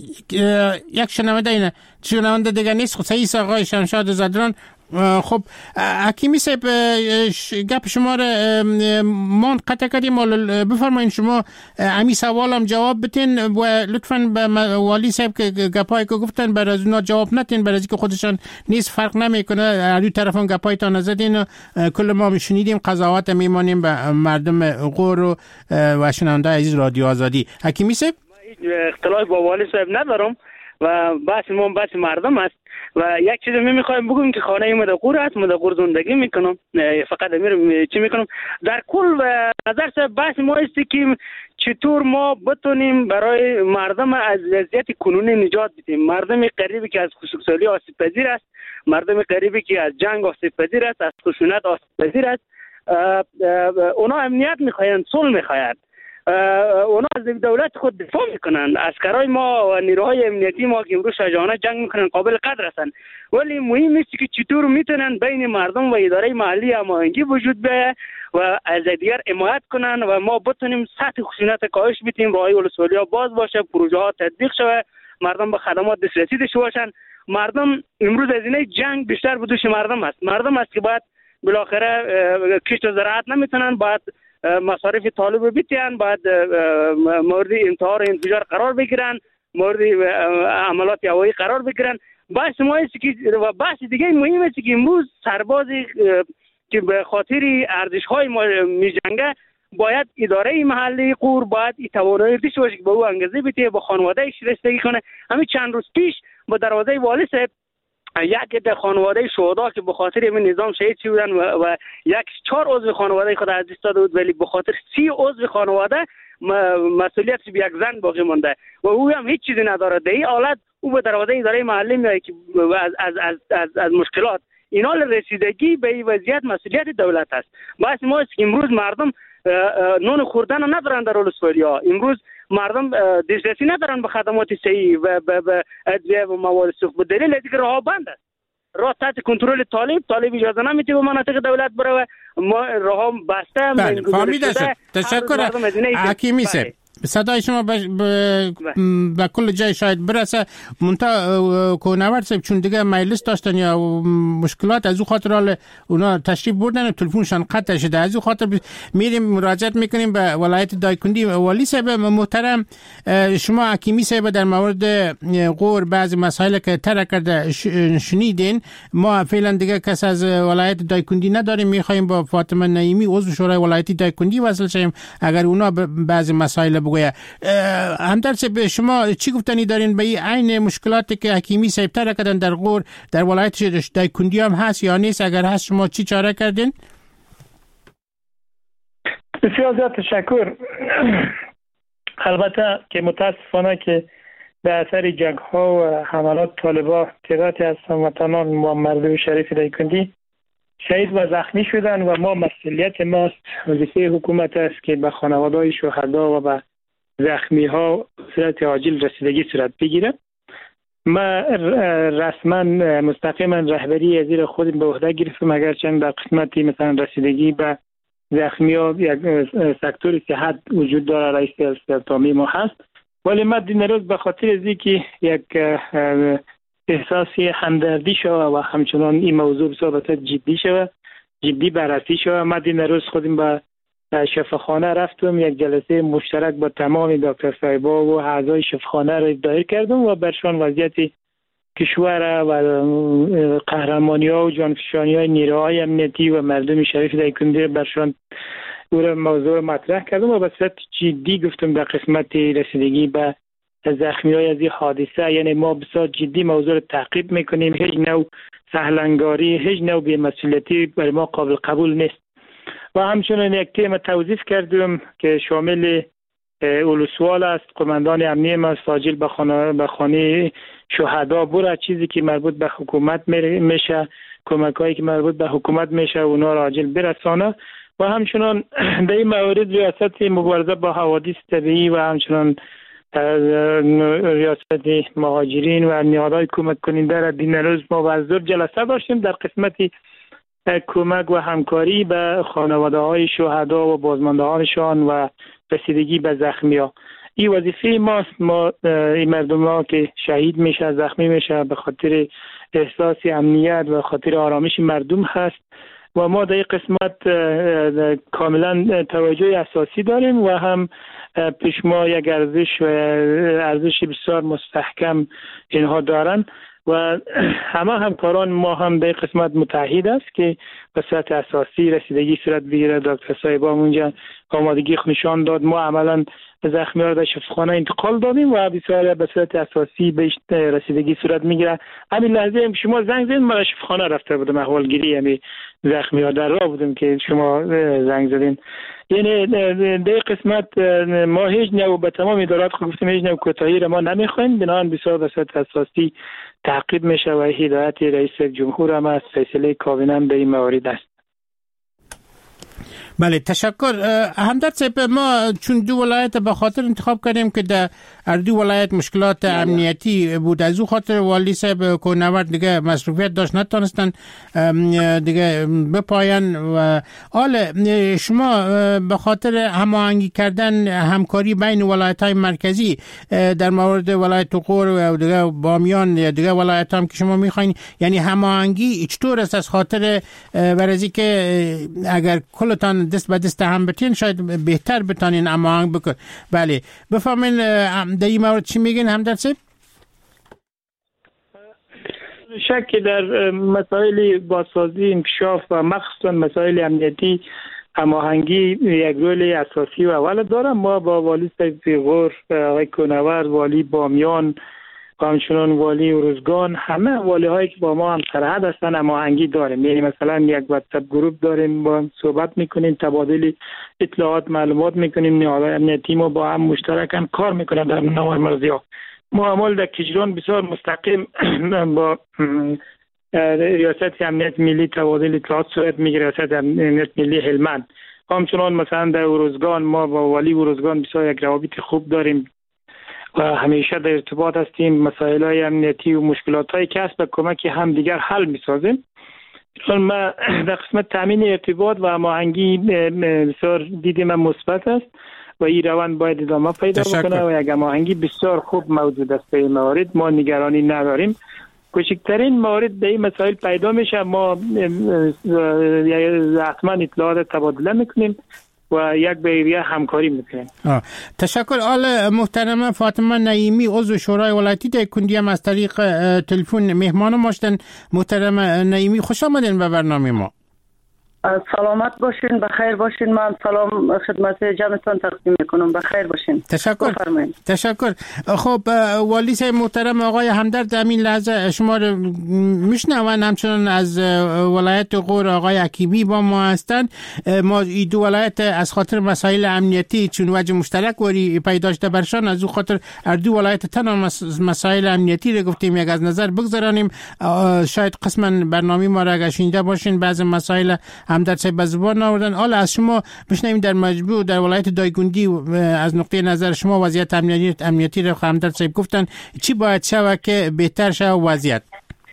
یک شنونده اینه شنونده دیگه نیست. خب سعید آقای شمشاد زدران. خب حکیمی صاحب گپ شما را ما قطع کردیم، بفرمایید شما امی سوالم جواب بتین و لطفاً به والی صاحب که گپایی که گفتن برای از اونا جواب نتین، برای اینکه خودشان نیست فرق نمیکنه. هر دو طرفون گپایی تا نزدین کل ما شنیدیم، قضاوت میمانیم به مردم غور و شنونده عزیز رادیو آزادی. حکیمی صاحب اختلاف با والی صاحب ندارم و بحث ما بحث مردم است و یک چیز می میخوایم بگم که خانه ما در غور است، ما در غور زندگی میکنم، فقط امیر چی میکنم در کل و نظر سه بحث ما است که چطور ما بتونیم برای مردم از وضعیت کنونی نجات بدیم. مردم غریبی که از خشونت آسیب پذیر است، مردم غریبی که از جنگ آسیب پذیر است، از خشونت آسیب پذیر است، اونا امنیت میخواین، صلح میخواین، اونا از دولت خود دفاع میکنن. عسکرای ما و نیروهای امنیتی ما که امروز شجاعانه جنگ میکنن قابل قدر هستند، ولی مهم است که چطور میتونن بین مردم و اداره محلی هماهنگی وجود بیاید و از دیگر حمایت کنن و ما بتونیم سطح خشونت کاهش بدیم، راهی ولسوالی‌ها باز باشه، پروژه ها تطبیق شود، مردم به خدمات دسترسی داشته باشن. مردم امروز هزینه جنگ بیشتر به دوش مردم است. مردم است که باید بالاخره کشت و زراعت نمیتونن، باید مصارف طالب بیتیان، باید مورد انتحار انفجار قرار بگیرن، مورد عملات هوایی قرار بگیرن. بحث ما است که و بحث دیگه مهم است که امروز سربازی که به خاطر ارزش های ما می جنگه باید اداره محلی غور باید توانایی داشته باشه که به او انگیزه بده، با خانواده‌اش رسیدگی کنه. همین چند روز پیش با دروازه والی صاحب یک در خانواده شهدا که به خاطر این نظام شهید شدن و, و یک چهار عضو خانواده خود از دست داده بود، ولی به خاطر سی عضو خانواده مسئولیت به یک زن باقی مونده و او هم هیچ چیزی نداره. در این حالت او به دروازه اداره محلی میاد که از از از از, از مشکلات اینا رسیدگی به این وضعیت مسئولیت دولت است. بس ما است که امروز مردم نون خوردن ندارن در ولسوالی‌ها. امروز مردم دسترسی ندارن به خدمات صحی و به ادویه و مواد سوخت. به دلیل اینکه راه بند است، راه تحت کنترل طالب طالب اجازه نمیده به مناطق دولت بره و ما راه بسته. بله فهمیده شد. تشکر حکیمی صاحب. صدای شما به به کل جای شاید برسه. منتها کوهنورد صاحب چون دیگه مجلس داشتن یا مشکلات از او خاطر حال اونا تشریف بردن تلفنشان قطع شده، از او خاطر میریم مراجعت میکنیم به ولایت دایکنی. والی صاحب محترم، شما حکیمی صاحب در مورد غور بعضی مسائل که طرح کرده شنیدین. ما فعلا دیگه کس از ولایت دایکنی نداریم، میخوایم با فاطمه نعیمی عضو شورای ولایتی دایکنی وصل شیم اگر اونا بعضی مسائل بگویه. همدرد صاحب شما چی گفتنی دارین به این عین مشکلاتی که حکیمی صاحب طرح کردن در غور در ولایت دایکنی هم هست یا نیست؟ اگر هست شما چی چاره کردین؟ بسیار زیاد تشکر. البته که متاسفانه که به اثر جنگ ها و حملات طالبان تعدادی از هموطنان و مردم شریف دایکنی شهید و زخمی شدن و ما مسئولیت ماست، وظیفه حکومت است که به خانواده‌های شهدا و به زخمی ها صورت عاجل رسیدگی صورت بگیره. ما رسما مستقیما رهبری از زیر خود به عهده گرفتم، اگرچند در قسمتی مثلا رسیدگی به زخمی ها یک سکتور صحت وجود داره، رئیس اسلامی ما هست، ولی ما دین روز به خاطر از اینکه یک احساسی همدردی شوه و همچنان این موضوع بسیار جدی شوه، جدی بررسی شوه، ما دین روز خودم به شفاخانه رفتم، یک جلسه مشترک با تمام دکتر صاحبا و اعضای شفاخانه را دایر کردم و برشان وضعیت کشور و قهرمانی ها و جانفشانی های نیروهای امنیتی و مردم شریف دایکنی برشان او موضوع مطرح کردم و به صورت جدی گفتم در قسمت رسیدگی به زخمی های از این حادثه، یعنی ما بسیار جدی موضوع رو تعقیب میکنیم، هیچ نوع سهلنگاری، هیچ نوع بی‌مسئولیتی برای ما قابل قبول نیست. و همچنین یک تیم توظیف کردم که شامل اولوسوال است، قماندان امنیه ما ساجل به خانه به خانه شهدا بره چیزی که مربوط به حکومت میشه، کمکایی که مربوط به حکومت میشه اونا را عاجل برسانه. و همچنین در این موارد ریاست مبارزه با حوادث طبیعی و همچنین ریاست مهاجرین و نهادهای کمک کننده را دین روز ما وزیر جلسه داشتیم در قسمتی کمک و همکاری به خانواده های شهدا و بازماندهانشان و رسیدگی به زخمی ها. این وظیفه ماست. ما این مردم ها که شهید میشه، زخمی میشه، به خاطر احساس امنیت و خاطر آرامش مردم هست و ما در این قسمت کاملا توجه اساسی داریم و هم پیش ما یک ارزش و ارزش بسیار مستحکم اینها دارن و همه همکاران ما هم در قسمت متحد است که به صورت اساسی رسیدگی صورت بگیره. دکتر صاحبا اونجا آمادگی نشان داد، ما عملا زخمی ها را در شفاخانه انتقال دادیم و بسیار به صورت اساسی به رسیدگی صورت میگیره. همین لحظه هم شما زنگ زدید، ما شفاخانه رفته بودم احوالگیری، یعنی زخمی ها در راه بودیم که شما زنگ زدین. یعنی در قسمت ما هیچ نوع به تمام ادارات خود گفتیم هیچ نوع کوتاهی را ما نمیخوایم، بنابراین بسیار به صورت اساسی تعقیب میشه و هدایت رئیس جمهور هم از فیصله کابینه به این موارد است. بله تشکر. همدرد صاحب ما چون دو ولایت به خاطر انتخاب کردیم که در دو ولایت مشکلات امنیتی بود، از او خاطر والی صاحب کوهنورد دیگه مصروفیت داشت نتونستن دیگه بپاین و حال شما به خاطر هماهنگی کردن همکاری بین ولایت های مرکزی در مورد ولایت غور و دیگه بامیان یا دیگه ولایت هم که شما میخواین، یعنی هماهنگی چطور است از خاطر ورزی که اگر کلتان دست به دست هم بتین شاید بهتر بتانین هماهنگ بکن. بله بفهمین در این مورد چی میگین همدرد صاحب؟ شک در مسائل بازسازی، انکشاف و مخصوصا مسائل امنیتی هماهنگی یک رول اساسی و اول داره. ما با والی صاحب غور، آقای کوهنورد، والی بامیان و همچنان والی ارزگان، همه والی هایی که با ما هم سرحد هستن هماهنگی داریم. یعنی مثلا یک واتساپ گروپ داریم، با هم صحبت میکنیم، تبادل اطلاعات معلومات میکنیم، نهادهای امنیتی ما با هم مشترکاً کار میکنن در نوار مرزی ها. معامل در کجران بسیار مستقیم با ریاست امنیت ملی تبادل اطلاعات صورت میگیره، ریاست امنیت ملی هلمند همچنان مثلا در اروزگان ما با والی اروزگان بسیار یک روابط خوب داریم و همیشه در ارتباط هستیم. مسائل های امنیتی و مشکلات های که هست به کمک هم دیگر حل می‌سازیم. ما در قسمت تامین ارتباط و هماهنگی بسیار دیدیم مثبت است و این روند باید ادامه پیدا بکنه و یک هماهنگی بسیار خوب موجود است. به موارد ما نگرانی نداریم. کوچکترین موارد به این مسائل پیدا میشه ما حتما اطلاعات تبادله میکنیم و یک به یک همکاری میکنیم. تشکر. آل محترم فاطمه نعیمی عضو شورای ولایتی دایکنډي هم از طریق تلفن مهمان ما شدن. محترم نعیمی خوش آمدین به برنامه ما. سلامت باشین، بخیر باشین. من سلام خدمت جمعتان تقدیم میکنم. بخیر باشین. تشکر. تشکر. خب والی صاحب محترم آقای همدرد همین لحظه شما رو میشنون، همچنان از ولایت غور آقای حکیمی با ما هستند. ما این دو ولایت از خاطر مسائل امنیتی چون وجه مشترک وری پیدا داشته برشان، از او خاطر هر دو ولایت تنها مسائل امنیتی رو گفتیم یک از نظر بگذارانیم. شاید قسما برنامه ما را اگه شنیده باشین بعضی مسائل همدرد صاحب به زبان آوردن. حالا از شما بشنویم در مجموع در ولایت دایکنډي از نقطه نظر شما وضعیت امنیتی امنیتی رو همدرد صاحب گفتن چی باید شود که بهتر شه وضعیت؟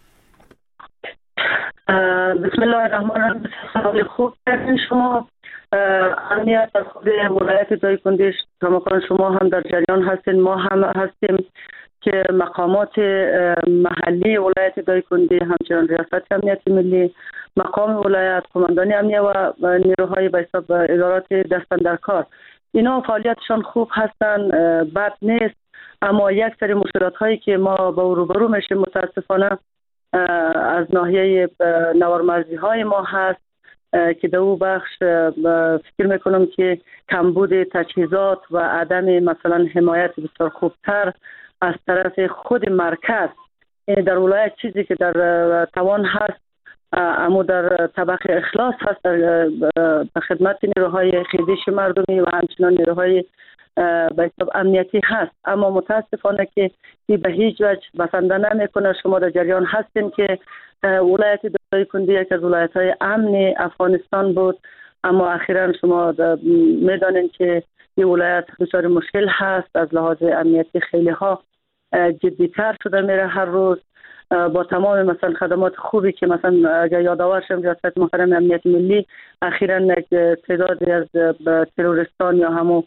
بسم الله الرحمن الرحیم. سوال خوب کردین شما. امنیت در خود ولایت دایکنډي کماکان شما هم در جریان هستین، ما هم هستیم که مقامات محلی ولایت دایکنډي همچنان ریاست امنیت ملی، مقام ولایت، قماندانی امنیه و نیروهای به حساب ادارات دستن در کار، اینا فعالیتشان خوب هستن، بد نیست. اما یک سری مشکلات هایی که ما با روبرو میشیم متاسفانه از ناحیه نوارمرزی های ما هست که در او بخش فکر میکنم که کمبود تجهیزات و عدم مثلا حمایت بسیار خوبتر از طرف خود مرکز در ولایت چیزی که در توان هست اما در طبق اخلاص هست در خدمت نیروهای خیزش مردمی و همچنان نیروهای به حساب امنیتی هست. اما متاسفانه که این به هیچ وجه بسنده نمیکنه. شما در جریان هستین که ولایت دایکنډي یک از ولایت‌های امن افغانستان بود، اما اخیراً شما میدانین که این ولایت بسیار مشکل هست، از لحاظ امنیتی خیلی ها جدی‌تر شده میره هر روز با تمام مثلا خدمات خوبی که مثلا اگر یادآور شم ریاست محترم امنیت ملی اخیراً یک تعدادی از تروریستان یا همون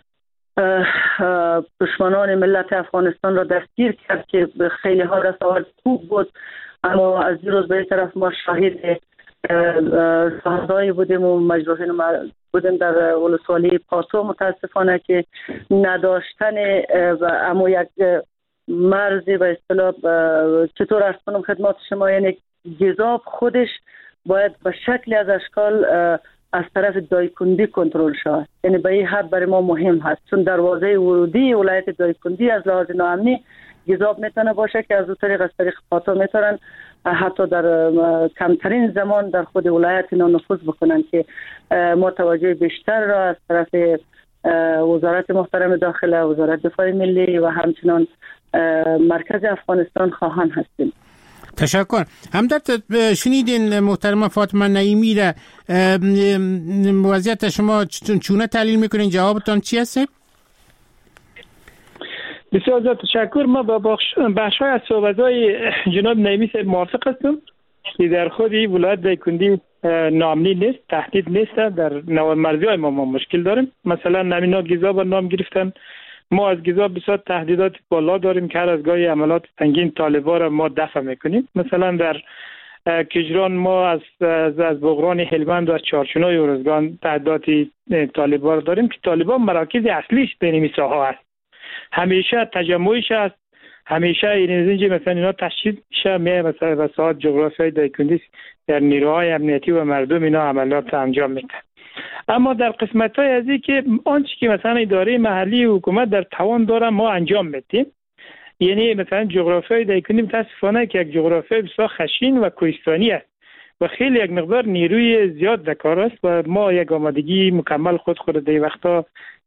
دشمنان ملت افغانستان را دستگیر کرد که خیلی ها دستاورد خوب بود. اما از این روز به این طرف ما شاهد شهدایی بودیم و مجروحین بودیم در ولسوالی پاسو. متاسفانه که نداشتن اما یک مرزی به اصطلاح چطور ارز کنم خدمات شما، یعنی جذاب خودش باید به شکل از اشکال از طرف دایکنډي کنترل شود. یعنی به این حد برای ما مهم هست چون دروازه ورودی ولایت دایکنډي از لحاظ ناامنی جذاب میتونه باشه که از اون طریق از طریق پاتو میتونن حتی در کمترین زمان در خود ولایت اینا نفوذ بکنن که ما توجه بیشتر را از طرف وزارت محترم داخله، وزارت دفاع ملی و همچنان مرکز افغانستان خواهان هستیم. تشکر. همدرد شنیدین محترم فاطمه نعیمی را، وضعیت شما چونه تحلیل میکنین؟ جوابتان چی هست؟ بسیار زیاد تشکر. ما با بخش های از صحبت های جناب نعیمی صاحب موافق هستم که در خود ولایت دایکنډي نامنی نیست، تهدید نیست. در نوارمرزی های ما ما مشکل داریم. مثلا نمینا گیزاب نام گرفتن، ما از گیزاب بسیار تهدیدات بالا داریم که هر از گاهی عملات سنگین طالبان را ما دفع میکنیم. مثلا در کجران ما از از, از بغران هلمند و از چارچنای اروزگان تهدیدات طالبان داریم که طالبان مراکز اصلیش بین این ساحه است، همیشه تجمعش است، همیشه اینجا مثلا اینا تشدید شه می مثلا به ساعت جغرافیای دایکنډي در نیروهای امنیتی و مردم اینا عملیات انجام میدن. اما در قسمت های ازی که آنچه که مثلا اداره محلی و حکومت در توان داره ما انجام میدیم، یعنی مثلا جغرافیای دایکنډي متاسفانه که یک جغرافیای بسیار خشین و کوهستانی است و خیلی یک مقدار نیروی زیاد در کار است و ما یک آمادگی مکمل خود خود در وقتا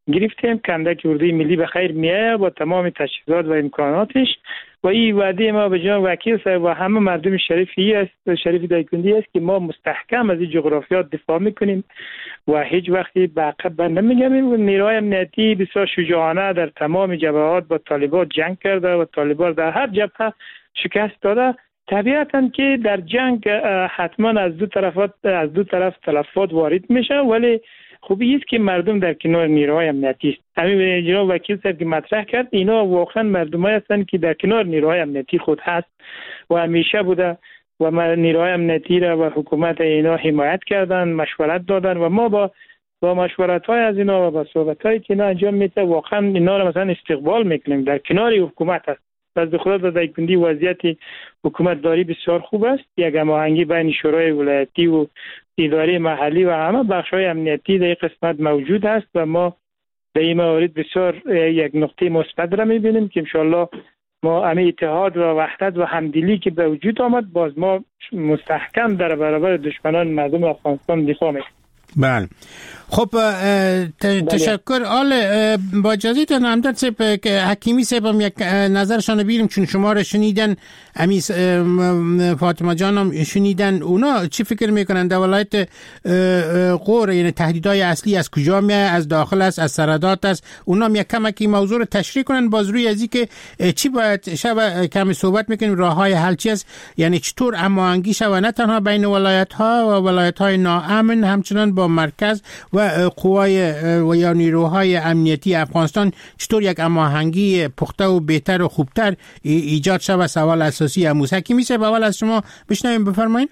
گرفتیم که اندک اردوی ملی به خیر میایه با تمام تجهیزات و امکاناتش و این وعده ما به جان وکیل صاحب و همه مردم شریفی است شریف دایکندی است که ما مستحکم از این جغرافیات دفاع میکنیم و هیچ وقتی به عقب نمیگردیم و نیروهای امنیتی بسیار شجاعانه در تمام جبهات با طالبان جنگ کرده و طالبان در هر جبهه شکست داده. طبیعتاً که در جنگ حتما از دو طرفات از دو طرف تلفات وارد میشه، ولی خوبی است که مردم در کنار نیروهای امنیتی است. همین جناب وکیل صاحب که مطرح کرد اینا واقعا مردمایی هستند که در کنار نیروهای امنیتی خود هست و همیشه بوده و نیروهای امنیتی را و حکومت اینا حمایت کردن، مشورت دادن و ما با با مشورت‌های از اینا و با صحبت‌هایی که اینا انجام میده واقعا اینا را مثلا استقبال میکنیم، در کنار حکومت است. از خدا در دایکندی وضعیت حکومت داری بسیار خوب است. یک هماهنگی بین شورای ولایتی و اداره محلی و همه بخش‌های امنیتی در این قسمت موجود است و ما در این موارد بسیار یک نقطه مثبت را می‌بینیم که انشالله ما همه اتحاد و وحدت و همدلی که به وجود آمد باز ما مستحکم در برابر دشمنان مردم افغانستان دفاع می‌کنیم. بله خب تشکر. آل با اجازهتون همدرد صاحب که حکیمی صاحب هم یک نظرشان بگیریم چون شما را شنیدن، امی فاطمه جان هم شنیدن، اونا چی فکر میکنن در ولایت غور؟ یعنی تهدیدهای اصلی از کجا میاد؟ از داخل است، از سرحدات است؟ اونا هم یک کمکی موضوع رو تشریح کنن باز روی ازی که چی باید شب کمی صحبت میکنیم راههای حل چی است، یعنی چطور هماهنگی شود نه تنها بین ولایت ها و ولایت های ناامن همچنان با مرکز و قوای و یا نیروهای امنیتی افغانستان چطور یک هماهنگی پخته و بهتر و خوبتر ایجاد شود. سوال اساسی امروز حکیمی صاحب اول از شما بشنویم، بفرمایید.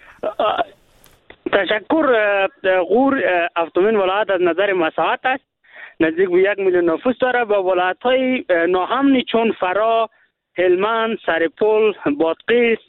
تشکر. غور هفتمین ولایت از نظر مساحت است، نزدیک به یک میلیون نفوس داره و ولایت های ناامنی چون فرا، هلمند، سرپل، بادغیس،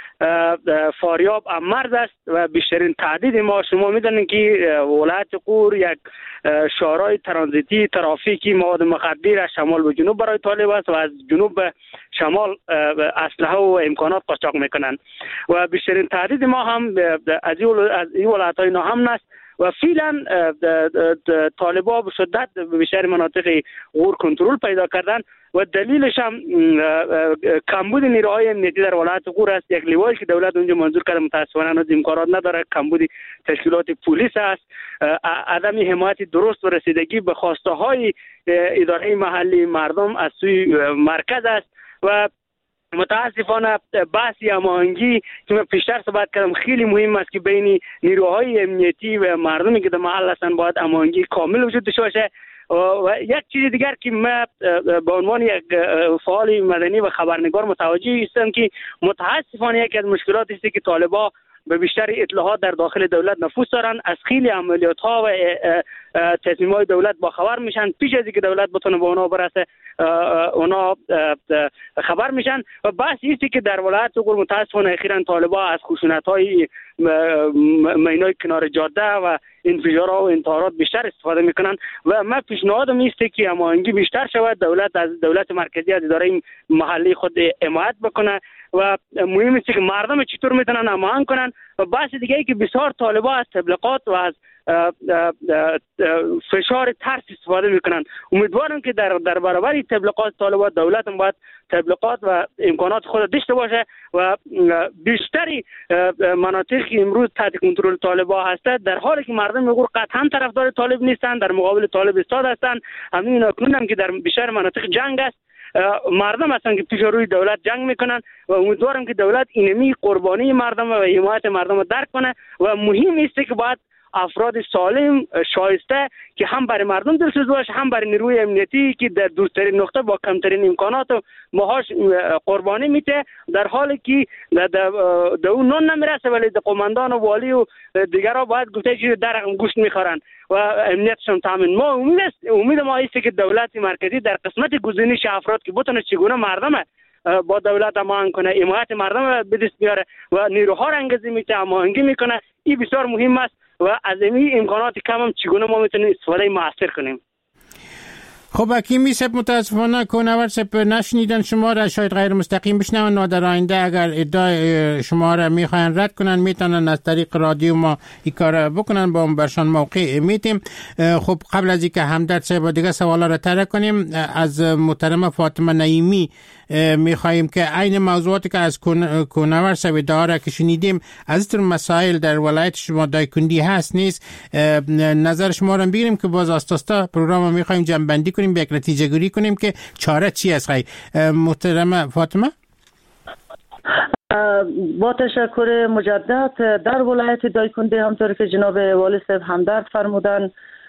فاریاب مرز است و بیشترین تهدید ما شما میدونید که ولایت غور یک شهرهای ترانزیتی ترافیکی مواد مخدر از شمال به جنوب برای طالب است و از جنوب به شمال اسلحه و امکانات قاچاق میکنند و بیشترین تهدید ما هم از این ولایت های ناامن است و فعلا طالبان به شدت به بیشتر مناطق غور کنترل پیدا کردن و دلیلش هم کمبود نیروهای امنیتی در ولایت غور است. یک لوایی که دولت اونجا منظور کرده متاسفانه از امکانات نداره، کمبود تشکیلات پلیس است، عدم حمایت درست و رسیدگی به خواسته های اداره محلی مردم از سوی مرکز است و متاسفانه بحثی هماهنگی که من پیشتر صحبت کردم خیلی مهم است که بین نیروهای امنیتی و مردمی که در محل هستند باید هماهنگی کامل وجود داشته باشه. و یک چیز دیگر که من به عنوان یک فعال مدنی و خبرنگار متوجه هستم که متاسفانه یکی از مشکلات است که طالبان به بیشتر اطلاعات در داخل دولت نفوذ دارن، از خیلی عملیات ها و تصمیمات دولت با خبر میشن، پیش از اینکه دولت بتونه به اونا برسه اونا خبر میشن و بحث است که در ولایت غور متاسفانه اخیراً طالبان از خشونت های مینای کنار جاده و انفجارات و انتحارات بیشتر استفاده میکنن و من پیشنهادم است که هماهنگی بیشتر شود، دولت از دولت مرکزی از اداره محلی خود حمایت بکنه و مهم است که مردم چطور میتونن هماهنگ کنن و بحث دیگه ای که بسیار طالبان از تبلیغات و از فشار ترس استفاده میکنن. امیدوارم که در در برابر تبلیغات طالبان دولت هم باید تبلیغات و امکانات خود داشته باشه و بیشتری مناطق که امروز تحت کنترل طالبان هستند در حالی که مردم غور قطعا طرفدار طالب نیستند، در مقابل طالب ایستاده هستند. همین اکنون هم که در بیشتر مناطق جنگ است، مردم هستند که پیش روی دولت جنگ میکنن و امیدوارم که دولت اینمی قربانی مردم و حمایت مردم رو درک کنه و مهم است که باید افراد سالم شایسته که هم برای مردم دلسوز باشه هم برای نیروی امنیتی که در دوسترین نقطه با کمترین امکانات و ماهاش قربانی میته، در حالی که در اون نون نمیرسه ولی در قماندان و والی و دیگرها باید گفته چیز در گوشت میخورن و امنیتشون تامین. ما امید است امید ما است که دولت مرکزی در قسمت گزینش افراد که بتونه چگونه مردم با دولت هماهنگ کنه، حمایت مردم به دست بیاره و نیروها را انگیزه میده، هماهنگی میکنه. این بسیار مهم است و از این امکانات کم هم چگونه ما میتونیم استفاده موثر کنیم. خب حکیمی صاحب متاسفانه کنور صاحب نشنیدن شما را، شاید غیر مستقیم بشنون و در آینده اگر ادعای شما را میخواین رد کنن میتونن از طریق رادیو ما این کار بکنن، با برشان موقع میتیم. خب قبل از اینکه همدرد صاحب دیگه سوالا را طرح کنیم، از محترمه فاطمه نعیمی میخواهیم که عین موضوعاتی که از کنور صاحب ادعا که شنیدیم از این مسائل در ولایت شما دایکندی هست نیست، نظر شما را بگیریم که باز آستاستا پروگرام میخواهیم جمع کنیم، به یک نتیجه گیری کنیم که چاره چی است. خیلی محترم فاطمه. با تشکر مجدد، در ولایت دایکنده همطور که جناب والی صاحب همدرد فرمودن،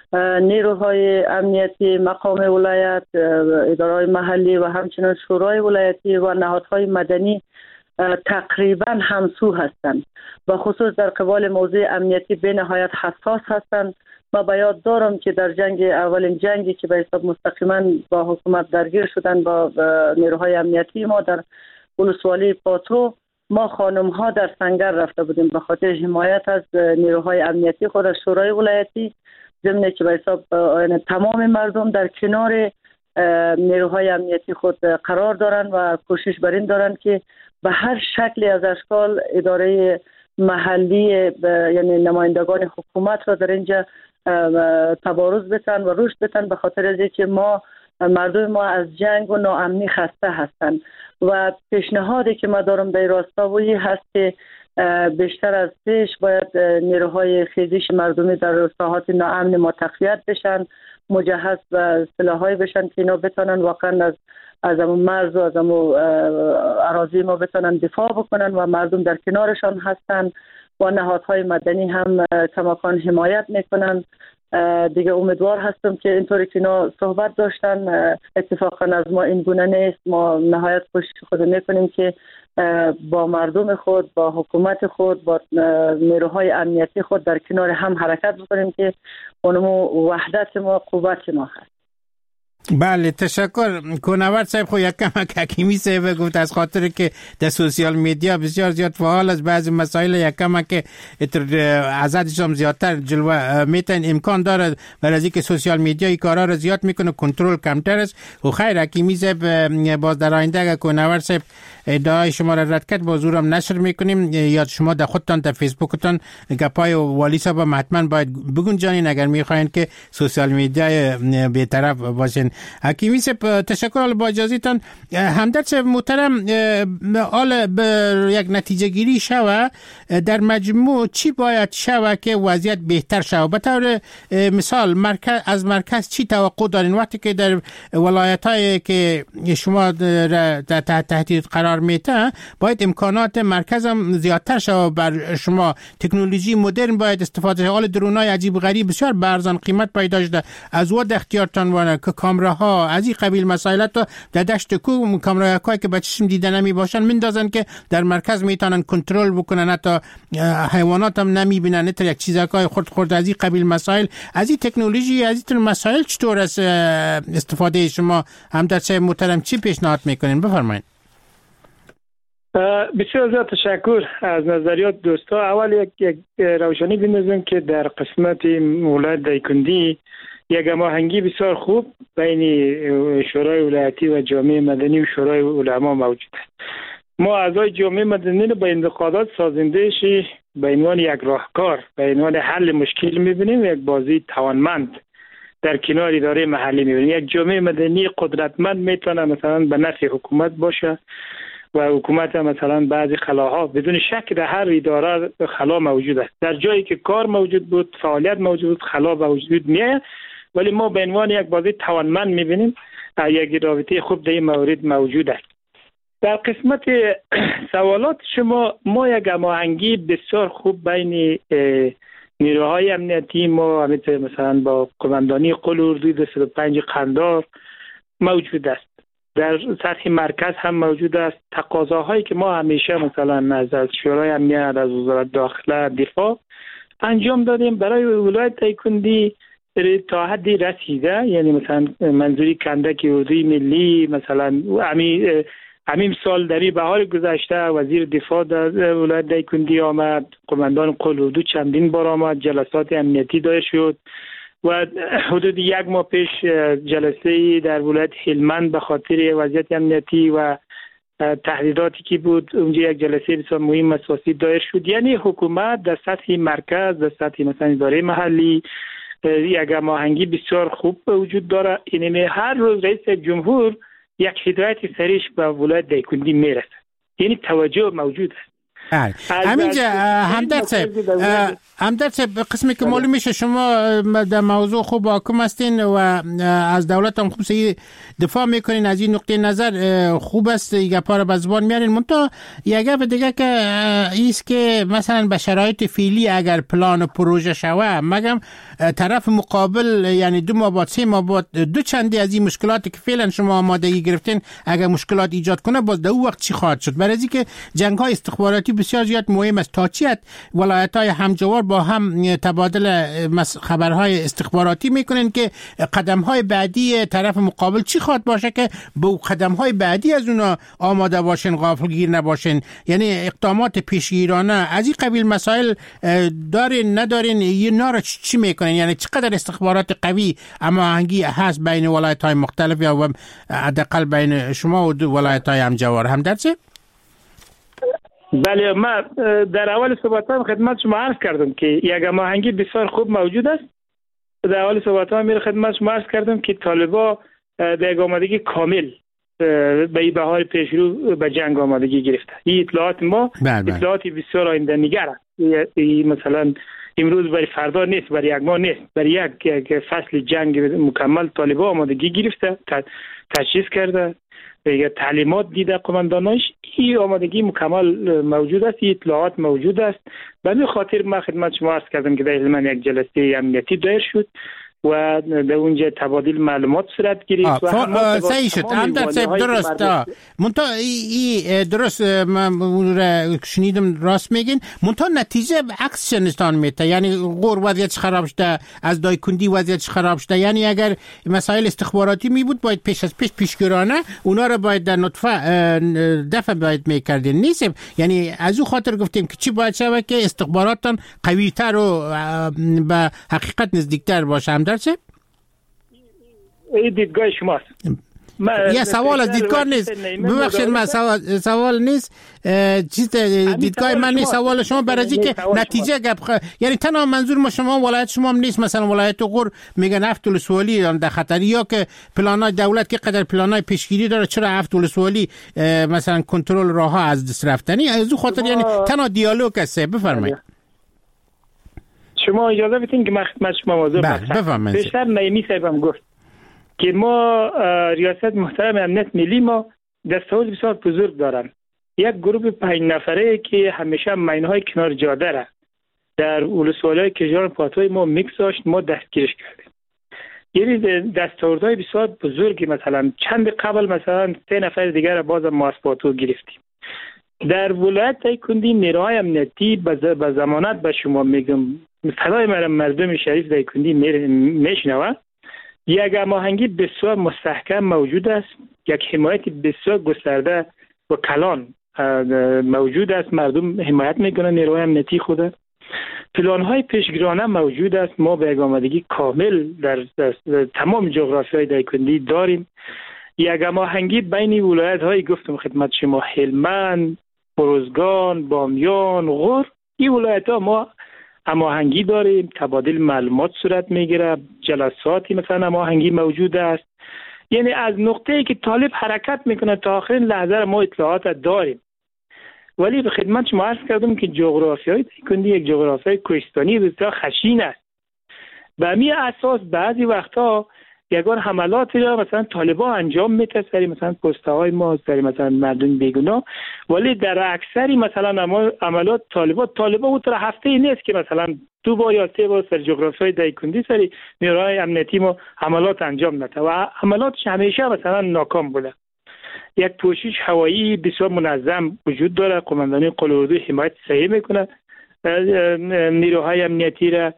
نیروهای امنیتی مقام ولایت، ادارهای محلی و همچنین شورای ولایتی و نهادهای مدنی تقریبا همسو هستند و خصوص در قبال موضوع امنیتی به نهایت حساس هستند. ما به یاد دارم که در جنگ اولین جنگی که به حساب مستقیما با حکومت درگیر شدن با نیروهای امنیتی ما در ولسوالی پاتو، ما خانم ها در سنگر رفته بودیم به خاطر حمایت از نیروهای امنیتی خود از شورای ولایتی، ضمن که به حساب تمام مردم در کنار نیروهای امنیتی خود قرار دارند و کوشش بر این دارند که به هر شکلی از اشکال اداره محلی یعنی نمایندگان حکومت را در اینجا تبارز بتن و رشد بتن، به خاطر از اینکه ما مردم ما از جنگ و ناامنی خسته هستند و پیشنهادی که ما دارم در راستا وی هست که بیشتر از پیش باید نیروهای خیزش مردمی در ساحات ناامن ما تقویت بشن، مجهز و سلاحایی بشن که اینا بتونن واقعا از از امون مرز و از امون اراضی ما بتونن دفاع بکنن و مردم در کنارشان هستن و نهادهای مدنی هم کماکان حمایت میکنن. دیگه امیدوار هستم که اینطوری که اینا صحبت داشتن اتفاقا از ما این گونه نیست. ما نهایت کوشش خود میکنیم که با مردم خود، با حکومت خود، با نیروهای امنیتی خود در کنار هم حرکت بکنیم که اونمو وحدت ما قوت ما هست. بله تشکر. کنورد صاحب خو یک کم حکیمی صاحب گفت از خاطر که در سوشیال میدیا بسیار زیاد فعال است، بعضی مسائل یک کم که ازادش هم زیادتر جلوه میتن امکان داره برای اینکه سوشیال میدیا این کارا رو زیاد میکنه، کنترل کمتر است. و خیر حکیمی صاحب باز در آینده اگر کنورد صاحب ادعای شما را رد کرد با زورم نشر میکنیم، یا شما در خودتان در فیسبوکتان گپای والی صاحب حتما باید بگنجانین اگر میخواین که سوشیال میدیا بی‌طرف باشین. حکیمی صاحب تشکر. با اجازهتان همدرد صاحب محترم، حال به یک نتیجه گیری شوه در مجموع چی باید شوه که وضعیت بهتر شوه؟ به طور مثال مرکز از مرکز چی توقع دارین وقتی که در ولایت هایی که شما تحت تهدید قرار میته باید امکانات مرکز هم زیادتر شوه بر شما؟ تکنولوژی مدرن باید استفاده شه. حال درونای عجیب غریب بسیار برزان قیمت پیدا شده، از ود اختیارتان وانه که کامراها از این قبیل مسائل تا در دشت کو کامراهایی که به چشم دیده نمی باشن مندازن که در مرکز میتونن کنترل بکنن، حتی حیوانات هم نمیبینن، تا یک چیزای خرد خرد از این قبیل مسائل. از این تکنولوژی از این مسائل چطور است استفاده شما همدرد صاحب محترم چی پیشنهاد میکنین؟ بفرمایید. بسیار زیاد تشکر از نظریات دوستا. اول یک, یک روشنی بندازم که در قسمت ولایت دایکندی یک هماهنگی بسیار خوب بین شورای ولایتی و جامعه مدنی و شورای علما موجود است. ما اعضای جامعه مدنی رو با انتقادات سازنده‌شی به عنوان یک راهکار، به عنوان حل مشکل می‌بینیم، یک بازی توانمند در کنار اداره محلی می‌بینیم. یک جامعه مدنی قدرتمند میتونه مثلا به نفع حکومت باشه و حکومت مثلا بعضی خلاها بدون شک در هر اداره خلا موجود است. در جایی که کار موجود بود، فعالیت موجود بود، خلا به وجود میاد، ولی ما به عنوان یک بازی توانمند میبینیم یک رابطه خوب در این مورد موجود است. در قسمت سوالات شما، ما یک هماهنگی بسیار خوب بین نیروهای امنیتی ما مثلا با قماندانی قل اردوی دویست و پنج قندار موجود است. در سطح مرکز هم موجود است. تقاضاهایی که ما همیشه مثلا از از شورای امنیت، از وزارت داخله، دفاع انجام دادیم برای ولایت دایکندی تا حدی رسیده. یعنی مثلا منظوری کندک اردوی ملی، مثلا همین همین سال در بهار گذشته وزیر دفاع در ولایت دایکندی آمد، قماندان قل اردو چندین بار آمد، جلسات امنیتی دایر شد و حدود یک ماه پیش جلسه در ولایت هلمند به خاطر وضعیت امنیتی و تهدیداتی که بود اونجا یک جلسه بسیار مهم اساسی دایر شد. یعنی حکومت در سطح مرکز، در سطح مثلا اداره محلی یک هماهنگی بسیار خوب وجود داره. یعنی هر روز رئیس جمهور یک هدایت سریش به ولایت دایکندی میرسه، یعنی توجه موجود است. همینجا همدرد صاحب همدرد صاحب قسمی که معلوم میشه شما در موضوع خوب حاکم هستین و از دولت هم خوب دفاع میکنین، از این نقطه نظر خوب است، یک پاره به زبان میارین. منتها یک گپ دیگه که ایست که مثلا به شرایط فعلی اگر پلان و پروژه شوه، مگم طرف مقابل یعنی دو ماه بعد سه ماه بعد دو چندی از این مشکلاتی که فعلا شما آمادگی گرفتین اگر مشکلات ایجاد کنه، باز در اون وقت چی خواهد شد؟ برای اینکه جنگ های استخباراتی بسیار زیاد مهم است. تا چیت ولایت‌های همجوار با هم تبادل خبرهای استخباراتی میکنن که قدم‌های بعدی طرف مقابل چی خواهد باشه که به قدم‌های بعدی از اونا آماده باشین، غافلگیر نباشین. یعنی اقدامات پیشگیرانه از این قبیل مسائل دارین ندارین، اینا را چی میکنین؟ یعنی چقدر استخبارات قوی اما هماهنگی هست بین ولایت‌های مختلف یا حداقل بین شما و ولایت‌های همجوار؟ همدرد صاحب؟ بله، ما در اول صحبتام خدمت شما عرض کردم که یک هماهنگی بسیار خوب موجود است. در اول صحبتام میره خدمت شما عرض کردم که طالبا در یک آمادگی کامل به این بهار پیشرو به جنگ آمادگی گرفته. این اطلاعات ما اطلاعاتی بسیار آینده نگر است. مثلا امروز برای فردا نیست، برای یک ماه نیست، برای یک, یک فصل جنگ مکمل طالبا آمادگی گرفته، تجهیز کرده، یا تعلیمات دیده قمانداناش. این آمادگی مکمل موجود است، این اطلاعات موجود است. به همین خاطر من خدمت شما عرض کردم که در هلمند یک جلسه امنیتی دایر شد و در اونجا تبادل معلومات صورت گرفت و هم صحیح شد. همدرد صاحب درست منتها ای درست من شنیدم راست میگین، منتها نتیجه عکس نشان میده. یعنی غور وضعیت خراب شده، از دایکندی وضعیت خراب شده. یعنی اگر مسائل استخباراتی می بود باید پیش از پیش پیشگیرانه اونا رو باید در نطفه دفع باید میکردین، نیست؟ یعنی از او خاطر گفتیم که چی باید شود که استخباراتان قوی‌تر و به حقیقت نزدیکتر باشه. همدرد صاحب؟ این دیدگاه شماست. یه سوال از دیدگاه نیست، ببخشید من سوال, سوال نیست چیز دیدگاه من نیست، سوال شما برای که نتیجه گپ خ... یعنی تنها منظور ما شما ولایت شما هم نیست. مثلا ولایت غور میگن هفت ولسوالی در خطری، یا که پلانای دولت که قدر پلانای پیشگیری داره، چرا هفت ولسوالی مثلا کنترل راه ها از دست رفتنی؟ از اون خاطر یعنی تنها دیالوگ است. بفرمایید. شما اجازه بدین که من خدمت شما موضوع بفرمایید. بیشتر نایمی صاحبم گفت که ما ریاست محترم امنیت ملی ما دستاورد بسیار بزرگ دارن. یک گروه پنج نفره که همیشه ماینهای کنار جاده را در ولسوالی‌های کشور پاتوی ما میکس داشت، ما دستگیرش کردیم. یعنی دستاوردهای بسیار بزرگی، مثلا چند قبل مثلا سه نفر دیگر را باز ما از پاتو گرفتیم. در ولایت دایکندی نیروهای امنیتی به ضمانت به شما میگم، صدای من مردم شریف دایکندی میشنوه، یک هماهنگی بسیار مستحکم موجود است، یک حمایت بسیار گسترده و کلان موجود است. مردم حمایت میکنن نیروهای امنیتی خود. پلان‌های پیشگیرانه موجود است. ما به یک آمادگی کامل در, در, در تمام جغرافیای دایکندی داریم. یک هماهنگی بین ولایت‌های گفتم خدمت شما هلمند، بروزگان، بامیان، غور، این ولایت‌ها ما هماهنگی داریم، تبادل معلومات صورت میگیره، جلساتی مثلا هماهنگی موجود است. یعنی از نقطه‌ای که طالب حرکت میکنه تا آخرین لحظه ما اطلاعات داریم. ولی به خدمت شما عرض کردم که جغرافیای دایکندی یک جغرافیای کوهستانی بسیار خشن است. به همین اساس بعضی وقتا یگان حملاتی را مثلا طالبا انجام میده سری مثلا پست‌های ما، سری مثلا مردم بیگناه، ولی در اکثری مثلا عملات طالبا طالبا اون طرح هفته نیست که مثلا دو بار یا سه بار سر جغرافیای دایکندی سری نیروهای امنیتی ما حملات انجام نده و حملاتش همیشه مثلا ناکام بوده. یک پوشش هوایی بسیار منظم وجود داره. قماندانی قل اردو حمایت صحیح میکنه نیروهای امنیتی را.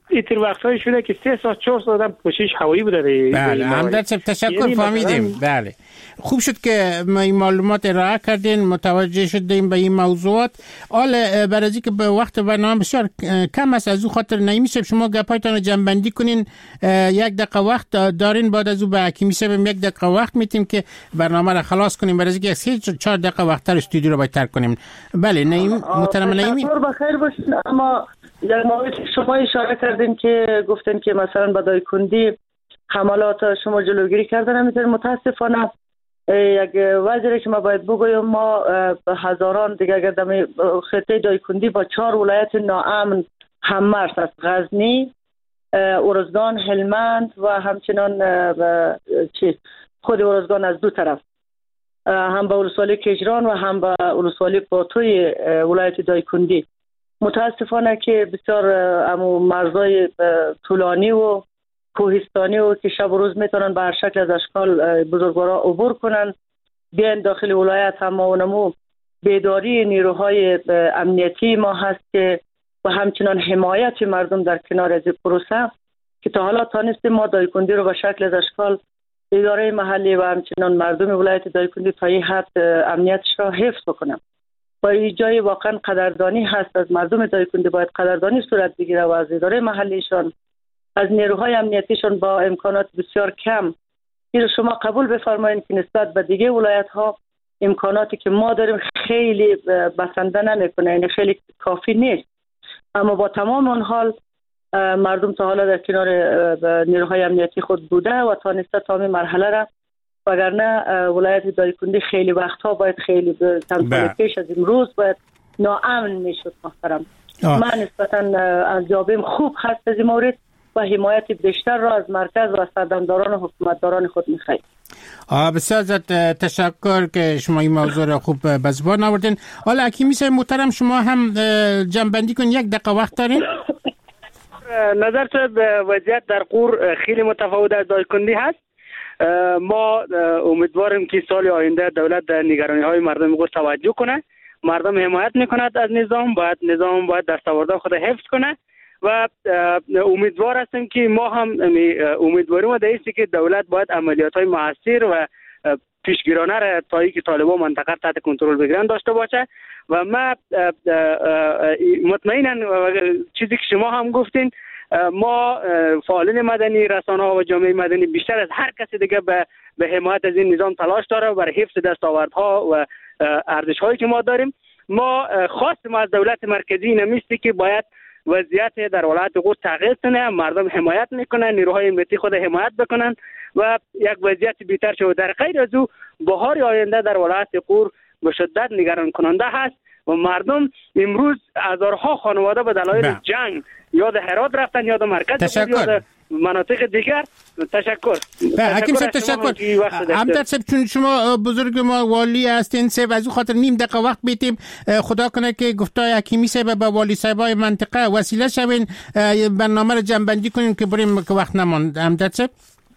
ایتر وقتایی شده که سه ساعت چهار ساعت هم پوشش هوایی بوده. بله همدرد صاحب تشکر، فهمیدیم. بله خوب شد که ما این معلومات ارائه کردین، متوجه شدیم به این موضوعات. حالا برای اینکه به وقت برنامه بسیار کم است، از او خاطر نعیمی صاحب شما گپایتان رو جمع‌بندی کنین. یک دقیقه وقت دارین، بعد از او به حکیمی صاحب یک دقیقه وقت میتیم که برنامه رو خلاص کنیم، برای اینکه سه چهار دقیقه وقت تر استودیو رو باید ترک کنیم. بله نعیم، محترم نعیمی. بخیر باشین. اما یک موضوع شما اشاره کردین که گفتین که مثلا به دایکندی حملات شما جلوگیری کردن، همینطور متاسفانه یک وجهی که ما باید بگویم، ما به هزاران دیگه اگر در خطه دایکندی با چهار ولایت ناامن هممرز است: غزنی، ارزگان، هلمند و همچنان چیز خود ارزگان از دو طرف، هم به ولسوالی کجران و هم به ولسوالی پاتوی ولایت دایکندی. متاسفانه که بسیار امو مرزای طولانی و کوهستانی و که شب و روز میتونن به هر شکل از اشکال بزرگوارا عبور کنن بیان داخل ولایت. هم اونمو بیداری نیروهای امنیتی ما هست که و همچنان حمایت مردم در کنار از پروسه که تا حالا تانستیم ما دایکندی رو به شکل از اشکال اداره محلی و همچنان مردم ولایت دایکندی تا این حد امنیتش را حفظ بکنم. و این جای واقعا قدردانی هست، از مردم دایکندی باید قدردانی صورت بگیره و از اداره محلیشان، از نیروهای امنیتیشان با امکانات بسیار کم. این شما قبول بفرمایید که نسبت به دیگه ولایت ها امکاناتی که ما داریم خیلی بسنده نمیکنه، یعنی خیلی کافی نیست. اما با تمام اون حال مردم تا حالا در کنار نیروهای امنیتی خود بوده و تانسته تا این مرحله را، وگرنه ولایت دایکندی خیلی وقتها باید خیلی چند پیش از امروز باید ناامن میشد. محترم من نسبتا ارزیابیم خوب هست از این مورد و حمایت بیشتر را از مرکز و سردمداران و حکومتداران خود میخواهیم. بسیار ازت تشکر که شما این موضوع را خوب به زبان آوردین. حالا حکیمی صاحب محترم شما هم جمع‌بندی کن، یک دقیقه وقت دارین. نظر به وضعیت در قور خیلی متفاوت از دایکندی هست. ما امیدواریم که سال آینده دولت در نگرانی های مردم قور توجه کنه. مردم حمایت میکند از نظام، باید نظام باید دستاوردهای خود حفظ کنه و امیدوار هستیم که ما هم امیدواریم در ایستی که دولت باید عملیات های موثر و پیشگیرانه را تا اینکه طالبان منطقه تحت کنترل بگیرن داشته باشه. و ما مطمئنا چیزی که شما هم گفتین، ما فعالین مدنی، رسانه ها و جامعه مدنی بیشتر از هر کسی دیگه به به حمایت از این نظام تلاش داره برای حفظ دستاوردها و ارزش هایی که ما داریم. ما خواستیم از دولت مرکزی نمیستی که باید وضعیت در ولایت قور تغییر کنه، مردم حمایت میکنن، نیروهای امنیتی خود حمایت بکنن و یک وضعیت بهتر شود. در غیر از او بهار آینده در ولایت قور به شدت نگران کننده هست و مردم امروز هزارها خانواده به دلایل جنگ یا در هرات رفتن یا در مرکز یا در مناطق دیگر. تشکر. حکیم صاحب تشکر. همدرد صاحب چون شما بزرگ ما والی هستین صاحب، از او خاطر نیم دقیقه وقت بیتیم. خدا کنه که گفتای حکیمی صاحب با والی صاحبای منطقه وسیله شوین، برنامه رو جمع‌بندی کنیم که بریم که وقت نماند. همدرد صاحب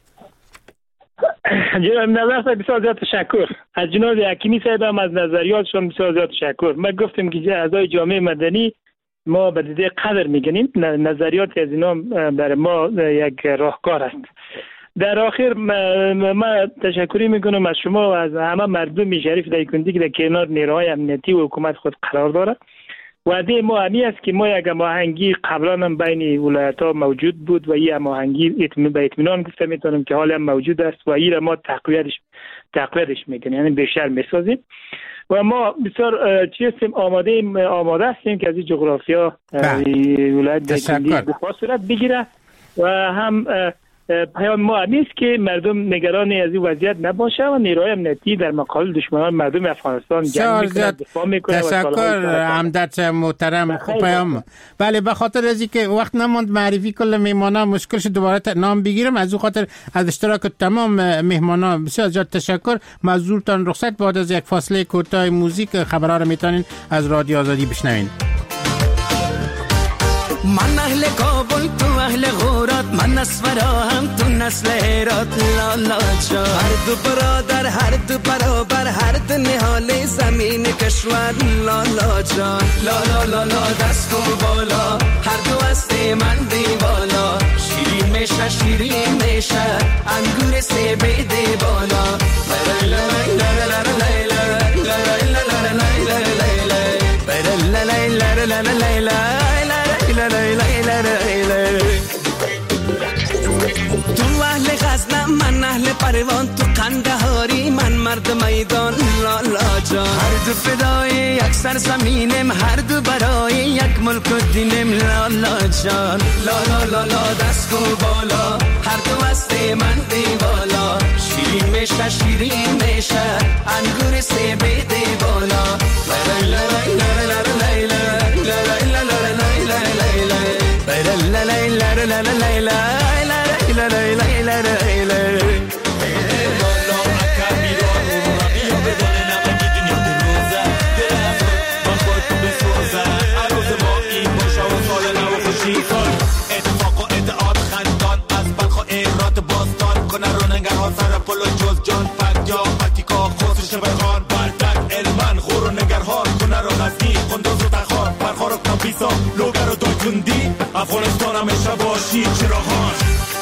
جناب نظر صاحب بسیار زیاد تشکر. از جناب حکیمی صاحب هم از نظریاتشون بسیار زیاد تشکر. ما گفتیم که اعضای جامعه مدنی ما به دیده قدر میگنیم، نظریات از اینا برای ما یک راهکار است. در آخر ما تشکری میکنم از شما و از همه مردم شریف دایکندی که در کنار نیروهای امنیتی و حکومت خود قرار داره. وعده ما همی است که ما یک هماهنگی قبلا هم بین ولایت ها موجود بود و این هماهنگی به اطمینان گفته میتونم که حالا هم موجود است و این ما تقویتش تقویتش میکنیم، یعنی بیشتر میسازیم و ما بسیار چی هستیم آماده آماده هستیم که از این جغرافیا ولایت دایکندی به صورت بگیره و هم پیام ما نیست که مردم نگران از این وضعیت نباشه و نیروهای امنیتی در مقابل دشمنان مردم افغانستان جنگ میکنه، دفاع میکنه. تشکر همدرد محترم. خوب پیام. بله به خاطر از اینکه وقت نماند معرفی کل مهمانا مشکل شد دوباره نام بگیرم، از اون خاطر از اشتراک تمام مهمانا بسیار زیاد تشکر. معذورتان رخصت. بعد از یک فاصله کوتاه موزیک خبرها رو میتونین از رادیو آزادی بشنوین. من اهل کابل تو اهل غورات، من اسمرا هم تو نسل هرات لالا جان. هر دو برادر هر دو برابر هر دو نهال زمین کشور لالا جان. لالا لالا دست و بالا هر دو هسته من دی بالا. شیرین میشه شیرین میشه انگور سه بیده بالا. تو اهل غزنم من اهل پروان. تو قندهاری من مرد میدان لالا جان. هر دو فدای یک سرزمینم هر دو برای یک ملک و دینم لالا جان. لالا لالا دست و بالا هر دو هسته من دی بالا. شیرین میشه شیرین میشه انگور سه بیده بالا. اتفاق و ادعاد خندان از بلخ و ایرات باستان کنه رو نگرها سر پل و جز جان فک یا پتیکا خوص شبخان بردک علمان غور و نگرهار کنه رو غزنی خندوز و تخار پرخار و کمپیسا لوگر و دوی کندی افغانستان همیشه باشی چراغان.